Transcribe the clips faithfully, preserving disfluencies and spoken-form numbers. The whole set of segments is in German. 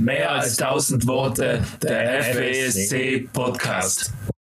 Mehr als tausend Worte, der F E S C-Podcast.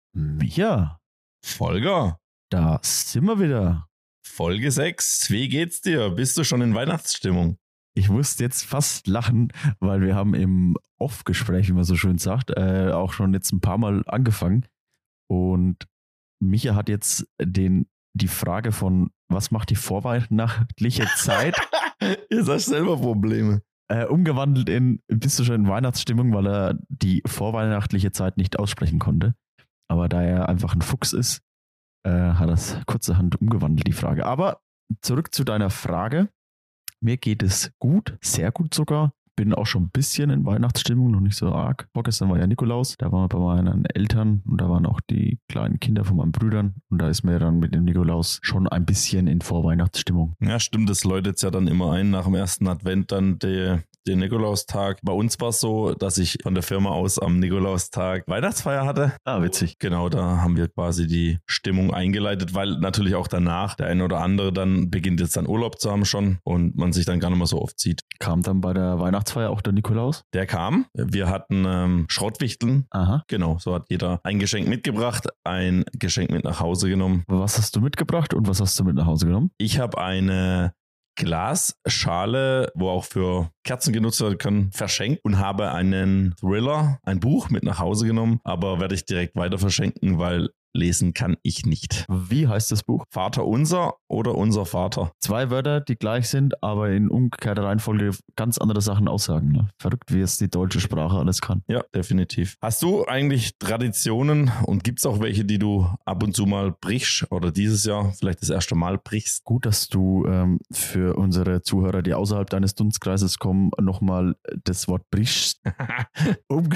Ja, Volker, da sind wir wieder. Folge sechs. Wie geht's dir? Bist du schon in Weihnachtsstimmung? Ich musste jetzt fast lachen, weil wir haben im Off-Gespräch, wie man so schön sagt, äh, auch schon jetzt ein paar Mal angefangen. Und Micha hat jetzt den, die Frage von, was macht die vorweihnachtliche Zeit, Ihr seid selber Probleme. äh, umgewandelt in, bist du schon in Weihnachtsstimmung, weil er die vorweihnachtliche Zeit nicht aussprechen konnte. Aber da er einfach ein Fuchs ist, äh, hat er es kurzerhand umgewandelt, die Frage. Aber zurück zu deiner Frage. Mir geht es gut, sehr gut sogar. Bin auch schon ein bisschen in Weihnachtsstimmung, noch nicht so arg. Vorgestern war ja Nikolaus, da waren wir bei meinen Eltern und da waren auch die kleinen Kinder von meinen Brüdern. Und da ist mir dann mit dem Nikolaus schon ein bisschen in Vorweihnachtsstimmung. Ja, stimmt, das läutet ja dann immer ein nach dem ersten Advent dann der, der Nikolaustag. Bei uns war es so, dass ich von der Firma aus am Nikolaustag Weihnachtsfeier hatte. Ah, witzig. Genau, da haben wir quasi die Stimmung eingeleitet, weil natürlich auch danach der eine oder andere dann beginnt jetzt dann Urlaub zu haben schon und man sich dann gar nicht mehr so oft sieht. Kam dann bei der Weihnachtsfeier auch der Nikolaus? Der kam, wir hatten ähm, Schrottwichteln. Aha. Genau, so hat jeder ein Geschenk mitgebracht, ein Geschenk mit nach Hause genommen. Was hast du mitgebracht und was hast du mit nach Hause genommen? Ich habe eine Glasschale, wo auch für Kerzen genutzt werden können, verschenkt und habe einen Thriller, ein Buch mit nach Hause genommen, aber werde ich direkt weiter verschenken, weil lesen kann ich nicht. Wie heißt das Buch? Vater unser oder unser Vater? Zwei Wörter, die gleich sind, aber in umgekehrter Reihenfolge ganz andere Sachen aussagen. Ne? Verrückt, wie es die deutsche Sprache alles kann. Ja, definitiv. Hast du eigentlich Traditionen und gibt es auch welche, die du ab und zu mal brichst oder dieses Jahr vielleicht das erste Mal brichst? Gut, dass du ähm, für unsere Zuhörer, die außerhalb deines Dunstkreises kommen, nochmal das Wort brichst um,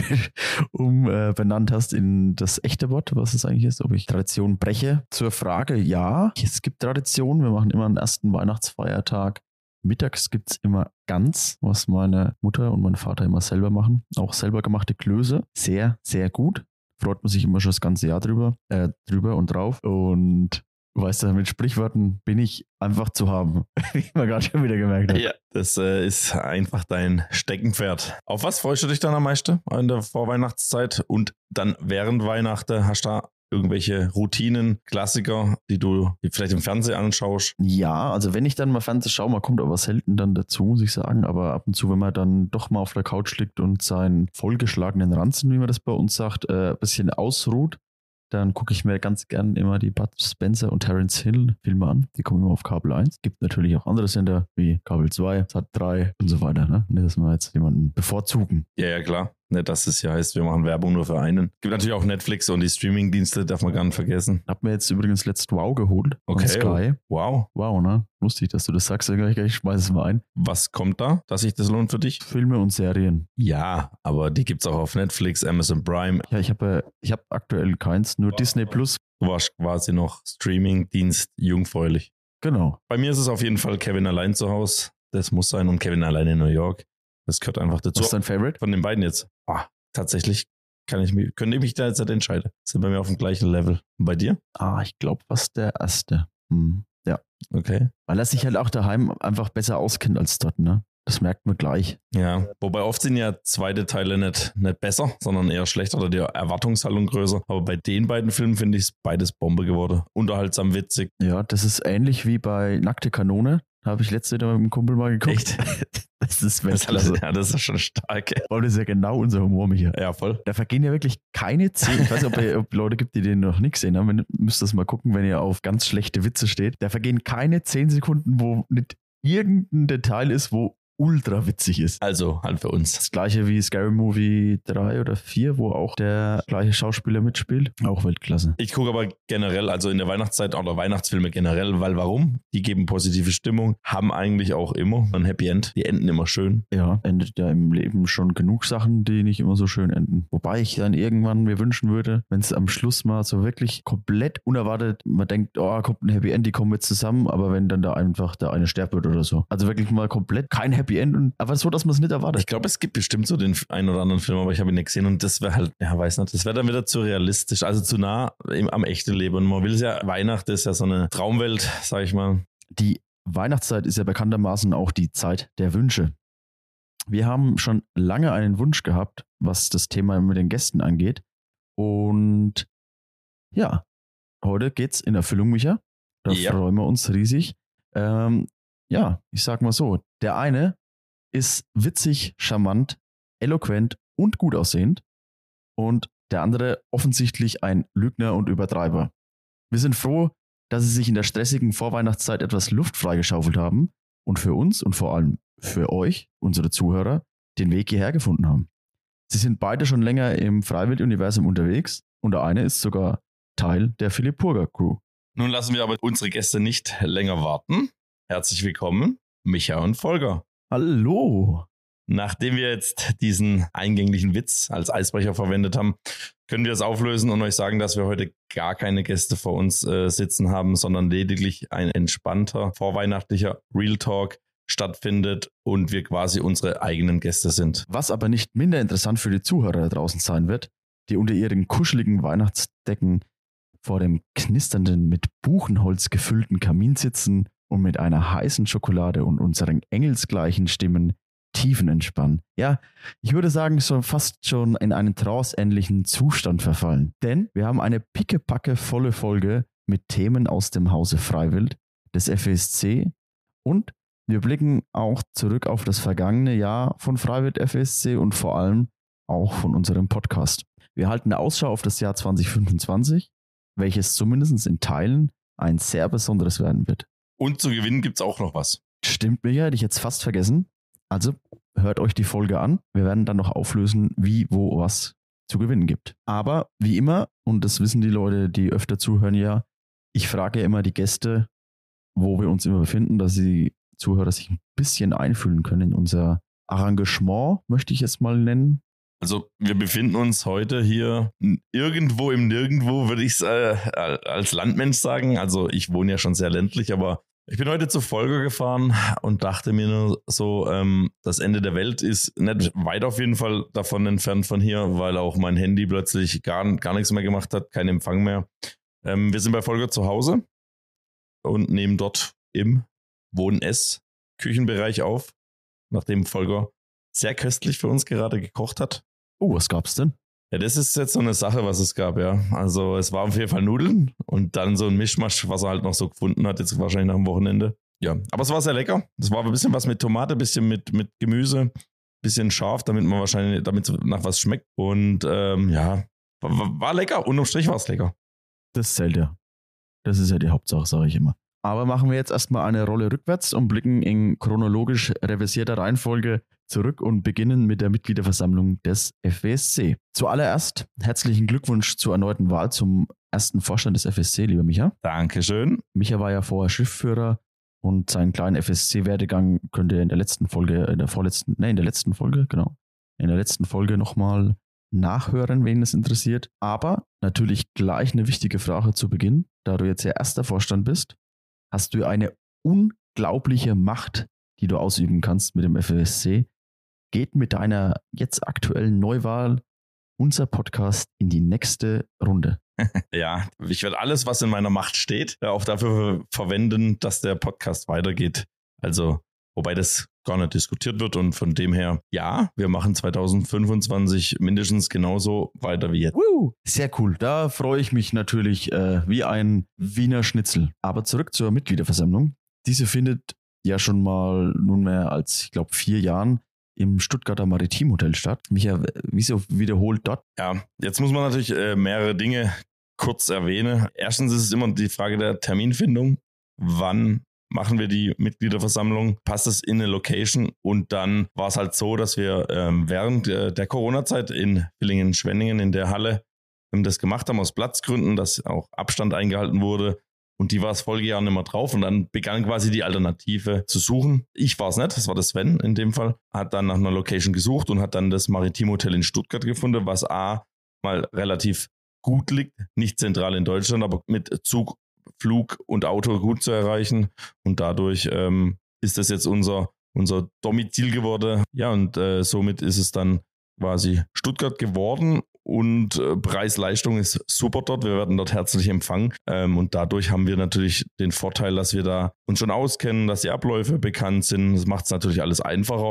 um äh, benannt hast in das echte Wort, was es eigentlich ist, ob ich Tradition breche. Zur Frage, ja, es gibt Traditionen. Wir machen immer einen ersten Weihnachtsfeiertag. Mittags gibt es immer Gans, was meine Mutter und mein Vater immer selber machen. Auch selber gemachte Klöße. Sehr, sehr gut. Freut man sich immer schon das ganze Jahr drüber, äh, drüber und drauf. Und weißt du, mit Sprichwörtern bin ich einfach zu haben, wie man gerade schon wieder gemerkt hat. Ja, das äh, ist einfach dein Steckenpferd. Auf was freust du dich dann am meisten in der Vorweihnachtszeit und dann während Weihnachten? Hast du da irgendwelche Routinen, Klassiker, die du vielleicht im Fernsehen anschaust? Ja, also wenn ich dann mal Fernsehen schaue, man kommt aber selten dann dazu, muss ich sagen, aber ab und zu, wenn man dann doch mal auf der Couch liegt und seinen vollgeschlagenen Ranzen, wie man das bei uns sagt, äh, ein bisschen ausruht, dann gucke ich mir ganz gern immer die Bud Spencer und Terence Hill Filme an. Die kommen immer auf Kabel eins. Gibt natürlich auch andere Sender wie Kabel zwei, Sat drei und so weiter. Ne? Nicht, dass wir jetzt jemanden bevorzugen. Ja, ja, klar. Nicht, dass es ja heißt, wir machen Werbung nur für einen. Gibt natürlich auch Netflix und die Streamingdienste, darf man gar nicht vergessen. Hab mir jetzt übrigens letzt Wow geholt. Okay. Von Sky. Wow. Wow, ne? Lustig, dass du das sagst. Ich, ich schmeiß es mal ein. Was kommt da, dass sich das lohnt für dich? Filme und Serien. Ja, aber die gibt's auch auf Netflix, Amazon Prime. Ja, ich habe äh, ich hab aktuell keins, nur Disney Plus. Du warst quasi noch Streamingdienst jungfräulich. Genau. Bei mir ist es auf jeden Fall Kevin allein zu Hause. Das muss sein und Kevin allein in New York. Das gehört einfach dazu. Was ist dein Favorite? Von den beiden jetzt? Oh, tatsächlich kann ich mich, könnte ich mich da jetzt nicht entscheiden. Sind bei mir auf dem gleichen Level. Und bei dir? Ah, ich glaube, was der erste. Hm. Ja. Okay. Weil er sich halt auch daheim einfach besser auskennt als dort, ne? Das merkt man gleich. Ja, wobei oft sind ja zweite Teile nicht, nicht besser, sondern eher schlechter oder die Erwartungshaltung größer. Aber bei den beiden Filmen finde ich es beides Bombe geworden. Unterhaltsam, witzig. Ja, das ist ähnlich wie bei Nackte Kanone. Habe ich letzte Mal mit dem Kumpel mal geguckt. Echt? Das ist Das, Weltklasse. ja, das ist schon stark. Und das ist ja genau unser Humor, Micha. Ja, voll. Da vergehen ja wirklich keine zehn. Ich weiß nicht, ob es ob Leute gibt, die den noch nicht gesehen haben. Ihr müsst das mal gucken, wenn ihr auf ganz schlechte Witze steht. Da vergehen keine zehn Sekunden, wo nicht irgendein Detail ist, wo ultra witzig ist. Also halt für uns. Das gleiche wie Scary Movie drei oder vier, wo auch der gleiche Schauspieler mitspielt. Auch Weltklasse. Ich gucke aber generell, also in der Weihnachtszeit oder Weihnachtsfilme generell, weil warum? Die geben positive Stimmung, haben eigentlich auch immer ein Happy End. Die enden immer schön. Ja, endet ja im Leben schon genug Sachen, die nicht immer so schön enden. Wobei ich dann irgendwann mir wünschen würde, wenn es am Schluss mal so wirklich komplett unerwartet, man denkt, oh, kommt ein Happy End, die kommen jetzt zusammen, aber wenn dann da einfach der eine sterben wird oder so. Also wirklich mal komplett kein Happy End, und, aber so, dass man es nicht erwartet. Ich glaube, es gibt bestimmt so den einen oder anderen Film, aber ich habe ihn nicht gesehen und das wäre halt, ja, weiß nicht, das wäre dann wieder zu realistisch, also zu nah im, am echten Leben. Und man will es ja, Weihnachten ist ja so eine Traumwelt, sag ich mal. Die Weihnachtszeit ist ja bekanntermaßen auch die Zeit der Wünsche. Wir haben schon lange einen Wunsch gehabt, was das Thema mit den Gästen angeht. Und ja, heute geht's in Erfüllung, Micha. Da Ja. freuen wir uns riesig. Ähm, ja, ich sag mal so, der eine ist witzig, charmant, eloquent und gut aussehend. Und der andere offensichtlich ein Lügner und Übertreiber. Wir sind froh, dass sie sich in der stressigen Vorweihnachtszeit etwas Luft freigeschaufelt haben und für uns und vor allem für euch, unsere Zuhörer, den Weg hierher gefunden haben. Sie sind beide schon länger im Freiwild-Universum unterwegs und der eine ist sogar Teil der Philipp Purger Crew. Nun lassen wir aber unsere Gäste nicht länger warten. Herzlich willkommen, Micha und Volker. Hallo! Nachdem wir jetzt diesen eingänglichen Witz als Eisbrecher verwendet haben, können wir es auflösen und euch sagen, dass wir heute gar keine Gäste vor uns äh, sitzen haben, sondern lediglich ein entspannter, vorweihnachtlicher Real Talk stattfindet und wir quasi unsere eigenen Gäste sind. Was aber nicht minder interessant für die Zuhörer da draußen sein wird, die unter ihren kuscheligen Weihnachtsdecken vor dem knisternden, mit Buchenholz gefüllten Kamin sitzen und mit einer heißen Schokolade und unseren engelsgleichen Stimmen tiefenentspannen. Ja, ich würde sagen, schon fast schon in einen tranceähnlichen Zustand verfallen. Denn wir haben eine pickepacke volle Folge mit Themen aus dem Hause Freiwild, des F E S C und wir blicken auch zurück auf das vergangene Jahr von Freiwild F E S C und vor allem auch von unserem Podcast. Wir halten eine Ausschau auf das Jahr zwanzig fünfundzwanzig, welches zumindest in Teilen ein sehr besonderes werden wird. Und zu gewinnen gibt es auch noch was. Stimmt, Micha, hätte ich jetzt fast vergessen. Also hört euch die Folge an. Wir werden dann noch auflösen, wie, wo, was zu gewinnen gibt. Aber wie immer, und das wissen die Leute, die öfter zuhören, ja, ich frage ja immer die Gäste, wo wir uns immer befinden, dass die Zuhörer sich ein bisschen einfühlen können in unser Arrangement, möchte ich es mal nennen. Also wir befinden uns heute hier irgendwo im Nirgendwo, würde ich es äh, als Landmensch sagen. Also ich wohne ja schon sehr ländlich, aber ich bin heute zur Folge gefahren und dachte mir nur so, ähm, das Ende der Welt ist nicht weit auf jeden Fall davon entfernt von hier, weil auch mein Handy plötzlich gar, gar nichts mehr gemacht hat, kein Empfang mehr. Ähm, wir sind bei Volker zu Hause und nehmen dort im Wohn-Ess-Küchenbereich auf, nachdem Volker sehr köstlich für uns gerade gekocht hat. Oh, was gab's denn? Ja, das ist jetzt so eine Sache, was es gab, ja. Also es war auf jeden Fall Nudeln und dann so ein Mischmasch, was er halt noch so gefunden hat, jetzt wahrscheinlich nach dem Wochenende. Ja, aber es war sehr lecker. Es war ein bisschen was mit Tomate, ein bisschen mit, mit Gemüse, ein bisschen scharf, damit man wahrscheinlich, damit es nach was schmeckt. Und ähm, ja, war, war lecker. Unterm Strich war es lecker. Das zählt ja. Das ist ja die Hauptsache, sage ich immer. Aber machen wir jetzt erstmal eine Rolle rückwärts und blicken in chronologisch revisierter Reihenfolge zurück und beginnen mit der Mitgliederversammlung des F E S C. Zuallererst herzlichen Glückwunsch zur erneuten Wahl zum ersten Vorstand des F E S C, lieber Micha. Dankeschön. Micha war ja vorher Schriftführer und seinen kleinen F E S C-Werdegang könnt ihr in der letzten Folge, in der vorletzten, ne, in der letzten Folge, genau, in der letzten Folge nochmal nachhören, wen es interessiert. Aber natürlich gleich eine wichtige Frage zu Beginn, da du jetzt ja erster Vorstand bist. Hast du eine unglaubliche Macht, die du ausüben kannst mit dem F E S C. Geht mit deiner jetzt aktuellen Neuwahl unser Podcast in die nächste Runde. Ja, ich werde alles, was in meiner Macht steht, auch dafür verwenden, dass der Podcast weitergeht. Also, wobei das gar nicht diskutiert wird und von dem her, ja, wir machen zwanzig fünfundzwanzig mindestens genauso weiter wie jetzt. Woo, sehr cool. Da freue ich mich natürlich äh, wie ein Wiener Schnitzel. Aber zurück zur Mitgliederversammlung. Diese findet ja schon mal nunmehr als, ich glaube, vier Jahren im Stuttgarter Maritimhotel statt. Micha, wieso wiederholt dort? Ja, jetzt muss man natürlich äh, mehrere Dinge kurz erwähnen. Erstens ist es immer die Frage der Terminfindung. Wann machen wir die Mitgliederversammlung? Passt es in eine Location? Und dann war es halt so, dass wir ähm, während äh, der Corona-Zeit in Villingen-Schwenningen in der Halle ähm, das gemacht haben aus Platzgründen, dass auch Abstand eingehalten wurde. Und die war das Folgejahr nicht mehr drauf. Und dann begann quasi die Alternative zu suchen. Ich war es nicht, das war der Sven in dem Fall. Hat dann nach einer Location gesucht und hat dann das Maritimhotel in Stuttgart gefunden, was A, mal relativ gut liegt. Nicht zentral in Deutschland, aber mit Zug, Flug und Auto gut zu erreichen. Und dadurch ähm, ist das jetzt unser, unser Domizil geworden. Ja, und äh, somit ist es dann quasi Stuttgart geworden. Und äh, Preis-Leistung ist super dort. Wir werden dort herzlich empfangen. Ähm, und dadurch haben wir natürlich den Vorteil, dass wir da uns schon auskennen, dass die Abläufe bekannt sind. Das macht es natürlich alles einfacher.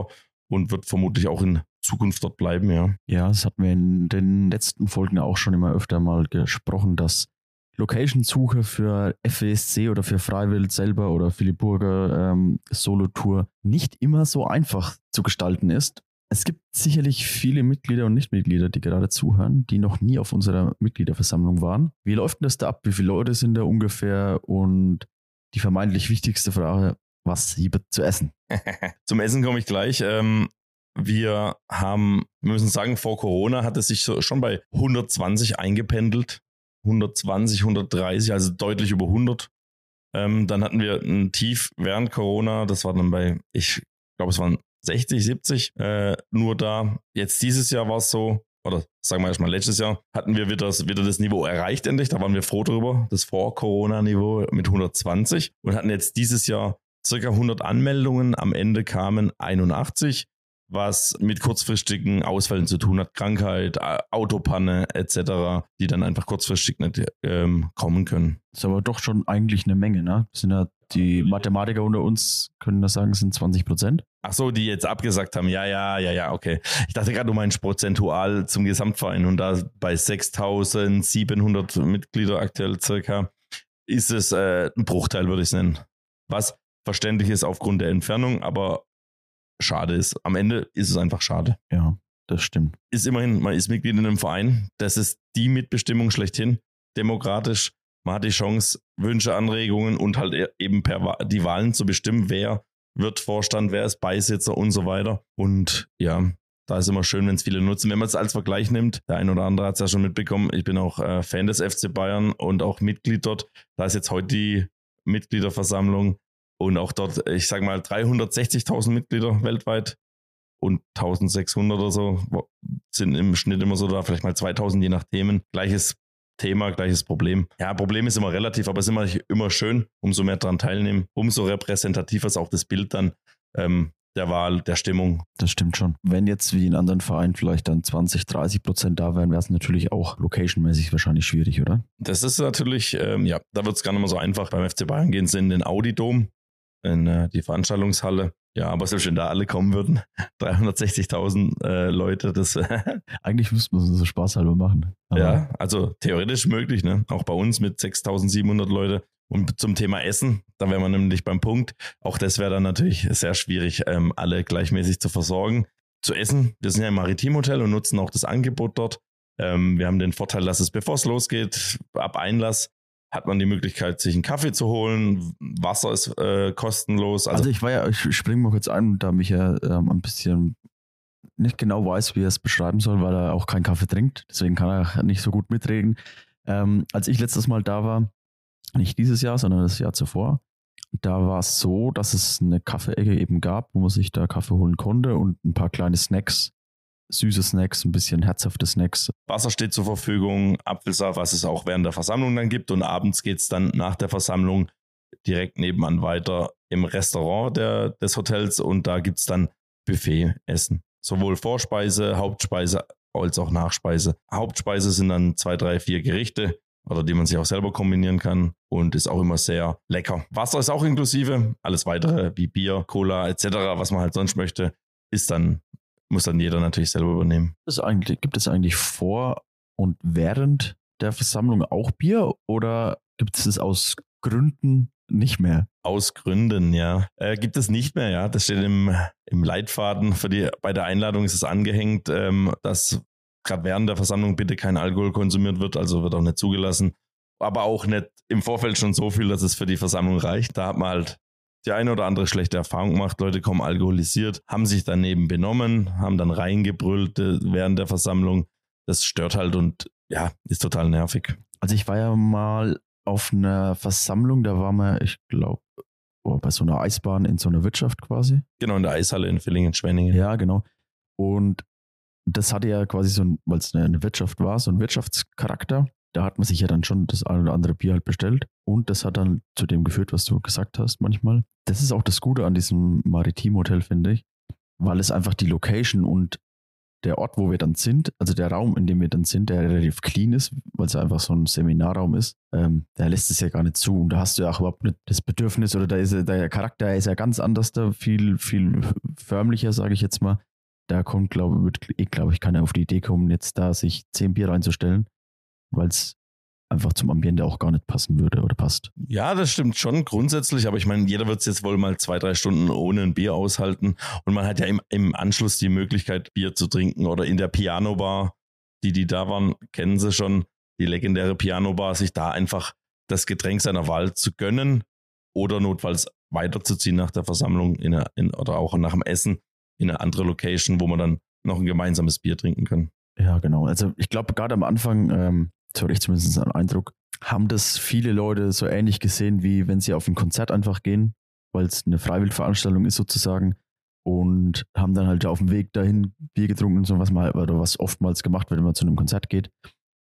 und wird vermutlich auch in Zukunft dort bleiben, ja. Ja, das hatten wir in den letzten Folgen auch schon immer öfter mal gesprochen, dass Location-Suche für F W S C oder für Freiwild selber oder Philipp Burger ähm, Solo-Tour nicht immer so einfach zu gestalten ist. Es gibt sicherlich viele Mitglieder und Nichtmitglieder, die gerade zuhören, die noch nie auf unserer Mitgliederversammlung waren. Wie läuft denn das da ab? Wie viele Leute sind da ungefähr? Und die vermeintlich wichtigste Frage, was gibt es zu essen? Zum Essen komme ich gleich. Ähm, wir haben, wir müssen sagen, vor Corona hat es sich so schon bei hundertzwanzig eingependelt. hundertzwanzig, hundertdreißig, also deutlich über hundert. Ähm, dann hatten wir ein Tief während Corona, das war dann bei, ich glaube, es waren sechzig, siebzig äh, nur da. Jetzt dieses Jahr war es so, oder sagen wir erstmal letztes Jahr, hatten wir wieder das, wieder das Niveau erreicht endlich. Da waren wir froh drüber, das Vor-Corona-Niveau mit hundertzwanzig und hatten jetzt dieses Jahr circa hundert Anmeldungen. Am Ende kamen einundachtzig, was mit kurzfristigen Ausfällen zu tun hat, Krankheit, Autopanne et cetera, die dann einfach kurzfristig nicht ähm, kommen können. Das ist aber doch schon eigentlich eine Menge, ne? Das sind ja die Mathematiker unter uns, können das sagen, sind zwanzig Prozent. Ach so, die jetzt abgesagt haben. Ja, ja, ja, ja, okay. Ich dachte gerade, du meinst prozentual zum Gesamtverein und da bei sechstausendsiebenhundert Mitglieder aktuell circa ist es äh, ein Bruchteil, würde ich es nennen. Was verständlich ist aufgrund der Entfernung, aber schade ist. Am Ende ist es einfach schade. Ja, das stimmt. Ist immerhin, man ist Mitglied in einem Verein. Das ist die Mitbestimmung schlechthin. Demokratisch. Man hat die Chance, Wünsche, Anregungen und halt eben per die Wahlen zu bestimmen, wer wird Vorstand, wer ist Beisitzer und so weiter. Und ja, da ist immer schön, wenn es viele nutzen. Wenn man es als Vergleich nimmt, der ein oder andere hat es ja schon mitbekommen, ich bin auch äh, Fan des F C Bayern und auch Mitglied dort. Da ist jetzt heute die Mitgliederversammlung und auch dort, ich sage mal, dreihundertsechzigtausend Mitglieder weltweit und eintausendsechshundert oder so sind im Schnitt immer so da, vielleicht mal zweitausend je nach Themen. Gleiches Thema, gleiches Problem. Ja, Problem ist immer relativ, aber es ist immer, immer schön, umso mehr daran teilnehmen, umso repräsentativer ist auch das Bild dann ähm, der Wahl, der Stimmung. Das stimmt schon. Wenn jetzt wie in anderen Vereinen vielleicht dann zwanzig, dreißig Prozent da wären, wäre es natürlich auch locationmäßig wahrscheinlich schwierig, oder? Das ist natürlich, ähm, ja, da wird es gar nicht mehr so einfach. Beim F C Bayern gehen sie in den Audi-Dom, in äh, die Veranstaltungshalle. Ja, aber selbst wenn da alle kommen würden, dreihundertsechzigtausend äh, Leute, das eigentlich müsste man so spaßhalber machen. Aber ja, also theoretisch möglich, ne? Auch bei uns mit sechstausendsiebenhundert Leute. Und zum Thema Essen, da wären wir nämlich beim Punkt. Auch das wäre dann natürlich sehr schwierig, ähm, alle gleichmäßig zu versorgen. Zu essen, wir sind ja im Maritimhotel und nutzen auch das Angebot dort. Ähm, wir haben den Vorteil, dass es, bevor es losgeht, ab Einlass, hat man die Möglichkeit, sich einen Kaffee zu holen. Wasser ist äh, kostenlos. Also, also ich war ja, ich springe mal kurz ein, da mich ja ähm, ein bisschen nicht genau weiß, wie er es beschreiben soll, weil er auch keinen Kaffee trinkt. Deswegen kann er nicht so gut mitreden. Ähm, als ich letztes Mal da war, nicht dieses Jahr, sondern das Jahr zuvor, da war es so, dass es eine Kaffeeecke eben gab, wo man sich da Kaffee holen konnte und ein paar kleine Snacks, süße Snacks, ein bisschen herzhafte Snacks. Wasser steht zur Verfügung, Apfelsaft, was es auch während der Versammlung dann gibt. Und abends geht es dann nach der Versammlung direkt nebenan weiter im Restaurant der, des Hotels und da gibt es dann Buffet-Essen. Sowohl Vorspeise, Hauptspeise als auch Nachspeise. Hauptspeise sind dann zwei, drei, vier Gerichte oder die man sich auch selber kombinieren kann und ist auch immer sehr lecker. Wasser ist auch inklusive, alles weitere wie Bier, Cola et cetera, was man halt sonst möchte, ist dann, muss dann jeder natürlich selber übernehmen. Das eigentlich, gibt es eigentlich vor und während der Versammlung auch Bier oder gibt es es aus Gründen nicht mehr? Aus Gründen, ja. Äh, gibt es nicht mehr, ja. Das steht im, im Leitfaden. Für die, bei der Einladung ist es angehängt, ähm, dass gerade während der Versammlung bitte kein Alkohol konsumiert wird, also wird auch nicht zugelassen. Aber auch nicht im Vorfeld schon so viel, dass es für die Versammlung reicht. Da hat man halt die eine oder andere schlechte Erfahrung gemacht. Leute kommen alkoholisiert, haben sich daneben benommen, haben dann reingebrüllt während der Versammlung. Das stört halt und ja, ist total nervig. Also ich war ja mal auf einer Versammlung, da waren wir, ich glaube, bei so einer Eisbahn in so einer Wirtschaft quasi. Genau, in der Eishalle in Villingen-Schwenningen. Ja, genau. Und das hatte ja quasi so ein, weil es eine Wirtschaft war, so ein Wirtschaftscharakter. Da hat man sich ja dann schon das ein oder andere Bier halt bestellt. Und das hat dann zu dem geführt, was du gesagt hast manchmal. Das ist auch das Gute an diesem Maritim-Hotel, finde ich. Weil es einfach die Location und der Ort, wo wir dann sind, also der Raum, in dem wir dann sind, der relativ clean ist, weil es einfach so ein Seminarraum ist, ähm, der lässt es ja gar nicht zu. Und da hast du ja auch überhaupt nicht das Bedürfnis oder da ist ja, der Charakter ist ja ganz anders da, viel, viel förmlicher, sage ich jetzt mal. Da kommt, glaube wird, ich glaube ich, keiner auf die Idee kommen, jetzt da sich zehn Bier reinzustellen, weil es einfach zum Ambiente auch gar nicht passen würde oder passt. Ja, das stimmt schon grundsätzlich, aber ich meine, jeder wird es jetzt wohl mal zwei, drei Stunden ohne ein Bier aushalten und man hat ja im, im Anschluss die Möglichkeit, Bier zu trinken oder in der Piano-Bar, die, die da waren, kennen sie schon, die legendäre Piano-Bar, sich da einfach das Getränk seiner Wahl zu gönnen oder notfalls weiterzuziehen nach der Versammlung in eine, in, oder auch nach dem Essen in eine andere Location, wo man dann noch ein gemeinsames Bier trinken kann. Ja, genau. Also ich glaube, gerade am Anfang, ähm, so hatte ich zumindest einen Eindruck, haben das viele Leute so ähnlich gesehen, wie wenn sie auf ein Konzert einfach gehen, weil es eine Freiwilligveranstaltung ist sozusagen und haben dann halt auf dem Weg dahin Bier getrunken und so, was mal oder was oftmals gemacht wird, wenn man zu einem Konzert geht.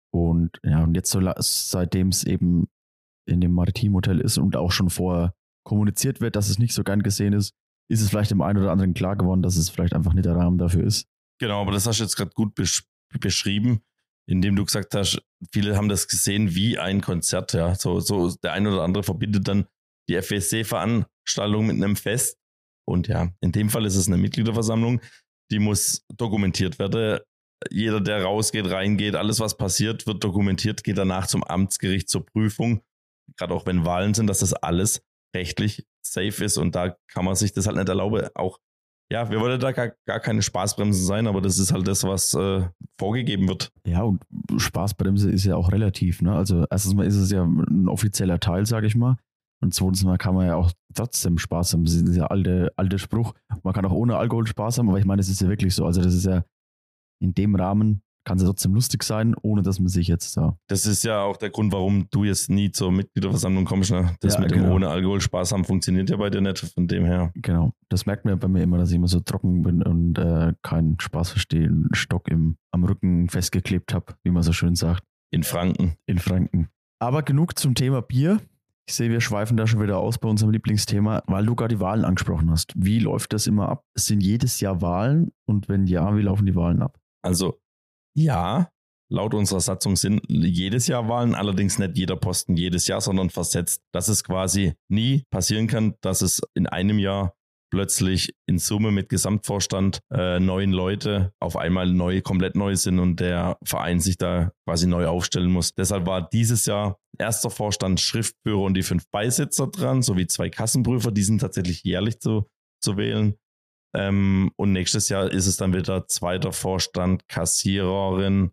Und ja, und jetzt so seitdem es eben in dem Maritim Hotel ist und auch schon vorher kommuniziert wird, dass es nicht so gern gesehen ist, ist es vielleicht dem einen oder anderen klar geworden, dass es vielleicht einfach nicht der Rahmen dafür ist. Genau, aber das hast du jetzt gerade gut besch- beschrieben, indem du gesagt hast, viele haben das gesehen wie ein Konzert. Ja, so, so der eine oder andere verbindet dann die F W C-Veranstaltung mit einem Fest. Und ja, in dem Fall ist es eine Mitgliederversammlung, die muss dokumentiert werden. Jeder, der rausgeht, reingeht, alles, was passiert, wird dokumentiert, geht danach zum Amtsgericht zur Prüfung. Gerade auch wenn Wahlen sind, dass das alles rechtlich safe ist und da kann man sich das halt nicht erlauben. Auch, ja, wir wollen da gar, gar keine Spaßbremsen sein, aber das ist halt das, was äh, vorgegeben wird. Ja, und Spaßbremse ist ja auch relativ, ne? Also erstens mal ist es ja ein offizieller Teil, sage ich mal. Und zweitens mal kann man ja auch trotzdem Spaß haben. Das ist ja alte, alter Spruch. Man kann auch ohne Alkohol Spaß haben, aber ich meine, das ist ja wirklich so. Also das ist ja in dem Rahmen, kann es ja trotzdem lustig sein, ohne dass man sich jetzt da... Das ist ja auch der Grund, warum du jetzt nie zur Mitgliederversammlung kommst. Ne? Das ja, mit genau. dem ohne Alkohol Spaß haben funktioniert ja bei dir nicht, von dem her. Genau, das merkt man ja bei mir immer, dass ich immer so trocken bin und äh, keinen Spaß verstehe, einen Stock im, am Rücken festgeklebt habe, wie man so schön sagt. In Franken. In Franken. Aber genug zum Thema Bier. Ich sehe, wir schweifen da schon wieder aus bei unserem Lieblingsthema, weil du gerade die Wahlen angesprochen hast. Wie läuft das immer ab? Es sind jedes Jahr Wahlen und wenn ja, wie laufen die Wahlen ab? Also ja, laut unserer Satzung sind jedes Jahr Wahlen, allerdings nicht jeder Posten jedes Jahr, sondern versetzt, dass es quasi nie passieren kann, dass es in einem Jahr plötzlich in Summe mit Gesamtvorstand äh, neun Leute auf einmal neu, komplett neu sind und der Verein sich da quasi neu aufstellen muss. Deshalb war dieses Jahr erster Vorstand, Schriftführer und die fünf Beisitzer dran, sowie zwei Kassenprüfer, die sind tatsächlich jährlich zu, zu wählen. Ähm, und nächstes Jahr ist es dann wieder zweiter Vorstand, Kassiererin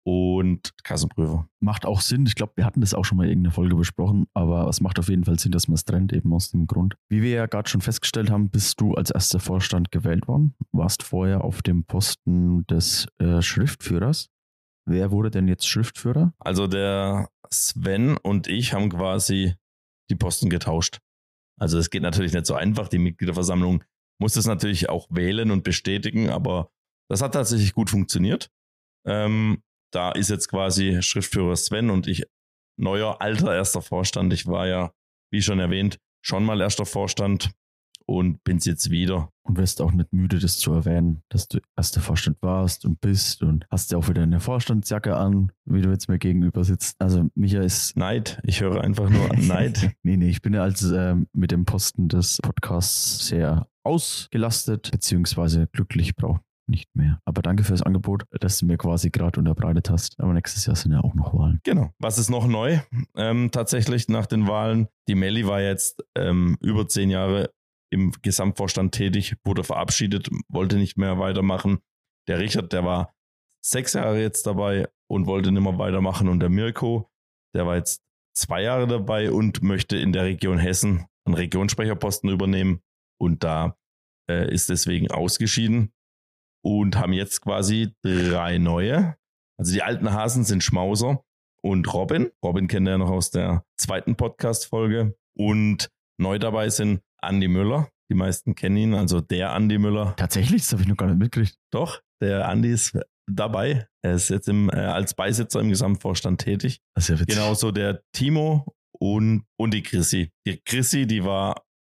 und Kassenprüfer. Macht auch Sinn. Ich glaube, wir hatten das auch schon mal in irgendeiner Folge besprochen, aber es macht auf jeden Fall Sinn, dass man es trennt, eben aus dem Grund. Wie wir ja gerade schon festgestellt haben, bist du als erster Vorstand gewählt worden, warst vorher auf dem Posten des äh, Schriftführers. Wer wurde denn jetzt Schriftführer? Also der Sven und ich haben quasi die Posten getauscht. Also es geht natürlich nicht so einfach. Die Mitgliederversammlung muss das natürlich auch wählen und bestätigen, aber das hat tatsächlich gut funktioniert. Ähm, da ist jetzt quasi Schriftführer Sven und ich neuer, alter erster Vorstand. Ich war ja, wie schon erwähnt, schon mal erster Vorstand und bin's jetzt wieder. Und wirst auch nicht müde, das zu erwähnen, dass du erster Vorstand warst und bist und hast ja auch wieder eine Vorstandsjacke an, wie du jetzt mir gegenüber sitzt. Also Micha ist... Neid, ich höre einfach nur Neid. nee, nee, ich bin ja als äh, mit dem Posten des Podcasts sehr ausgelastet, beziehungsweise glücklich, braucht nicht mehr. Aber danke fürs Angebot, dass du mir quasi gerade unterbreitet hast. Aber nächstes Jahr sind ja auch noch Wahlen. Genau. Was ist noch neu? Ähm, tatsächlich nach den Wahlen. Die Melli war jetzt ähm, über zehn Jahre im Gesamtvorstand tätig, wurde verabschiedet, wollte nicht mehr weitermachen. Der Richard, der war sechs Jahre jetzt dabei und wollte nicht mehr weitermachen. Und der Mirko, der war jetzt zwei Jahre dabei und möchte in der Region Hessen einen Regionssprecherposten übernehmen. Und da äh, ist deswegen ausgeschieden. Und haben jetzt quasi drei neue. Also die alten Hasen sind Schmauser und Robin. Robin kennt er noch aus der zweiten Podcast-Folge. Und neu dabei sind Andi Müller. Die meisten kennen ihn, also der Andi Müller. Tatsächlich? Das habe ich noch gar nicht mitgekriegt. Doch, der Andi ist dabei. Er ist jetzt im, äh, als Beisitzer im Gesamtvorstand tätig. Das ist ja witzig. Genauso der Timo und, und die Chrissy. Die Chrissy, die war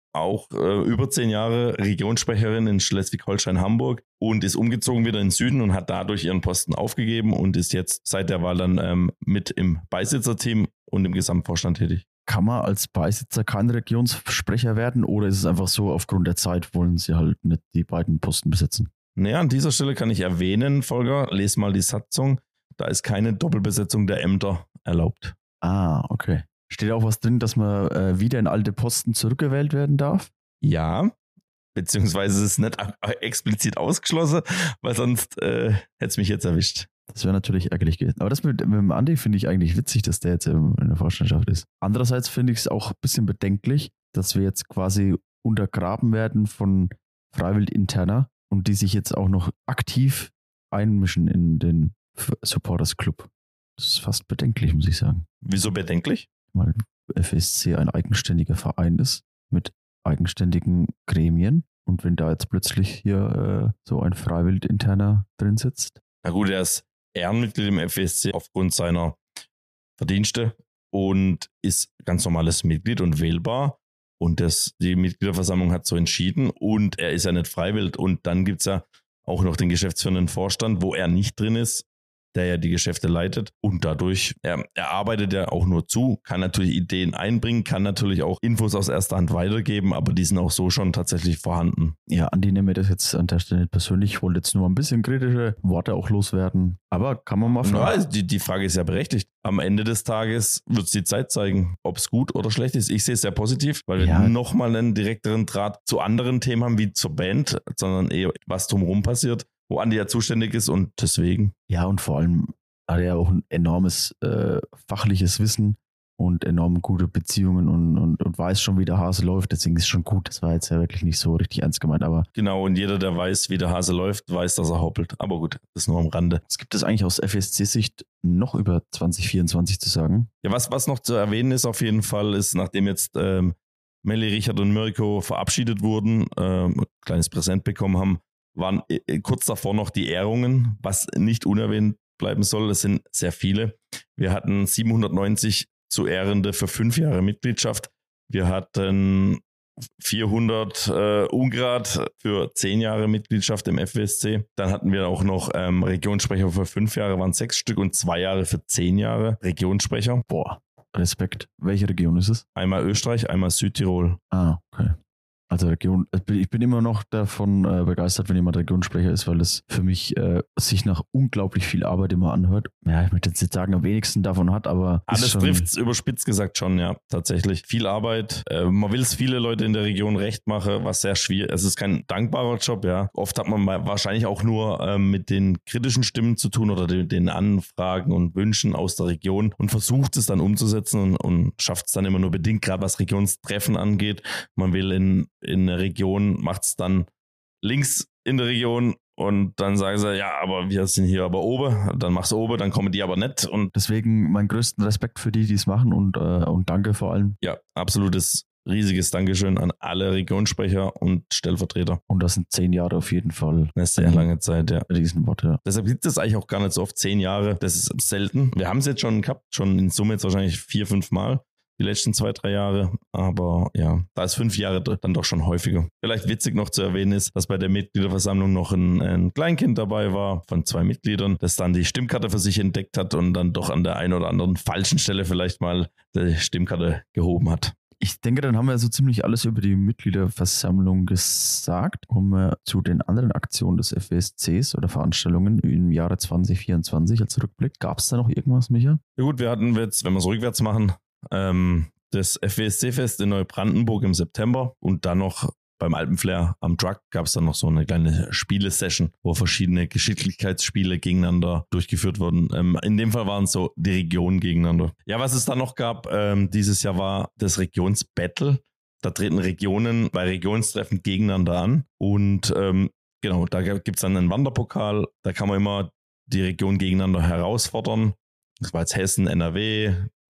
auch äh, über zehn Jahre Regionssprecherin in Schleswig-Holstein-Hamburg und ist umgezogen wieder in den Süden und hat dadurch ihren Posten aufgegeben und ist jetzt seit der Wahl dann ähm, mit im Beisitzerteam und im Gesamtvorstand tätig. Kann man als Beisitzer kein Regionssprecher werden oder ist es einfach so, aufgrund der Zeit wollen sie halt nicht die beiden Posten besetzen? Naja, an dieser Stelle kann ich erwähnen, Volker, les mal die Satzung, da ist keine Doppelbesetzung der Ämter erlaubt. Ah, okay. Steht auch was drin, dass man äh, wieder in alte Posten zurückgewählt werden darf? Ja, beziehungsweise es ist nicht explizit ausgeschlossen, weil sonst äh, hätte es mich jetzt erwischt. Das wäre natürlich ärgerlich gewesen. Aber das mit, mit dem Andi finde ich eigentlich witzig, dass der jetzt in der Vorstandschaft ist. Andererseits finde ich es auch ein bisschen bedenklich, dass wir jetzt quasi untergraben werden von Freiwild-Interner und die sich jetzt auch noch aktiv einmischen in den Supporters Club. Das ist fast bedenklich, muss ich sagen. Wieso bedenklich? Weil F S C ein eigenständiger Verein ist mit eigenständigen Gremien. Und wenn da jetzt plötzlich hier äh, so ein Freiwild-Interner drin sitzt. Na gut, er ist Ehrenmitglied im F S C aufgrund seiner Verdienste und ist ganz normales Mitglied und wählbar. Und das, die Mitgliederversammlung hat so entschieden und er ist ja nicht Freiwild. Und dann gibt es ja auch noch den geschäftsführenden Vorstand, wo er nicht drin ist, der ja die Geschäfte leitet und dadurch, er, er arbeitet ja auch nur zu, kann natürlich Ideen einbringen, kann natürlich auch Infos aus erster Hand weitergeben, aber die sind auch so schon tatsächlich vorhanden. Ja, Andi, nehme mir das jetzt an der Stelle nicht persönlich, ich wollte jetzt nur ein bisschen kritische Worte auch loswerden, aber kann man mal fragen. Ja, die, die Frage ist ja berechtigt. Am Ende des Tages wird es die Zeit zeigen, ob es gut oder schlecht ist. Ich sehe es sehr positiv, weil ja. wir nochmal einen direkteren Draht zu anderen Themen haben, wie zur Band, sondern eher was drumherum passiert, wo Andi ja zuständig ist und deswegen. Ja, und vor allem hat er ja auch ein enormes äh, fachliches Wissen und enorm gute Beziehungen und, und, und weiß schon, wie der Hase läuft. Deswegen ist es schon gut. Das war jetzt ja wirklich nicht so richtig ernst gemeint, aber. Genau, und jeder, der weiß, wie der Hase läuft, weiß, dass er hoppelt. Aber gut, das ist nur am Rande. Was gibt es eigentlich aus F S C-Sicht noch über zwanzig vierundzwanzig zu sagen? Ja, was, was noch zu erwähnen ist auf jeden Fall, ist, nachdem jetzt ähm, Melli, Richard und Mirko verabschiedet wurden, ähm, ein kleines Präsent bekommen haben, waren kurz davor noch die Ehrungen, was nicht unerwähnt bleiben soll. Es sind sehr viele. Wir hatten siebenhundertneunzig zu Ehrende für fünf Jahre Mitgliedschaft. Wir hatten vierhundert äh, Ungrad für zehn Jahre Mitgliedschaft im F W S C. Dann hatten wir auch noch ähm, Regionssprecher für fünf Jahre, waren sechs Stück und zwei Jahre für zehn Jahre Regionssprecher. Boah, Respekt. Welche Region ist es? Einmal Österreich, einmal Südtirol. Ah, okay. Also Region, ich bin immer noch davon äh, begeistert, wenn jemand Regionssprecher ist, weil es für mich äh, sich nach unglaublich viel Arbeit immer anhört. Ja, ich möchte jetzt nicht sagen, am wenigsten davon hat, aber alles trifft es überspitzt gesagt schon, ja, tatsächlich. Viel Arbeit. Äh, man will es viele Leute in der Region recht machen, was sehr schwierig ist. Es ist kein dankbarer Job, ja. Oft hat man wahrscheinlich auch nur ähm, mit den kritischen Stimmen zu tun oder den, den Anfragen und Wünschen aus der Region und versucht es dann umzusetzen und, und schafft es dann immer nur bedingt, gerade was Regionstreffen angeht. Man will in in der Region, macht es dann links in der Region und dann sagen sie, ja, aber wir sind hier aber oben, dann machst du oben, dann kommen die aber nicht. Und deswegen meinen größten Respekt für die, die es machen und, äh, und danke vor allem. Ja, absolutes riesiges Dankeschön an alle Regionssprecher und Stellvertreter. Und das sind zehn Jahre auf jeden Fall. Eine sehr lange Zeit, ja. Riesenwort, ja. Deshalb gibt es eigentlich auch gar nicht so oft, zehn Jahre, das ist selten. Wir haben es jetzt schon gehabt, schon in Summe jetzt wahrscheinlich vier, fünf Mal. Die letzten zwei, drei Jahre. Aber ja, da ist fünf Jahre dann doch schon häufiger. Vielleicht witzig noch zu erwähnen ist, dass bei der Mitgliederversammlung noch ein, ein Kleinkind dabei war von zwei Mitgliedern, das dann die Stimmkarte für sich entdeckt hat und dann doch an der einen oder anderen falschen Stelle vielleicht mal die Stimmkarte gehoben hat. Ich denke, dann haben wir so ziemlich alles über die Mitgliederversammlung gesagt. Kommen wir zu den anderen Aktionen des F W S Cs oder Veranstaltungen im Jahre zwanzig vierundzwanzig als Rückblick. Gab es da noch irgendwas, Micha? Ja gut, wir hatten jetzt, wenn wir es rückwärts machen, ähm, das F W S C-Fest in Neubrandenburg im September und dann noch beim Alpenflair am Truck gab es dann noch so eine kleine Spielesession, wo verschiedene Geschicklichkeitsspiele gegeneinander durchgeführt wurden. Ähm, in dem Fall waren es so die Regionen gegeneinander. Ja, was es dann noch gab, ähm, dieses Jahr war das Regionsbattle. Da treten Regionen bei Regionstreffen gegeneinander an und ähm, genau, da gibt es dann einen Wanderpokal. Da kann man immer die Region gegeneinander herausfordern. Das war jetzt Hessen, N R W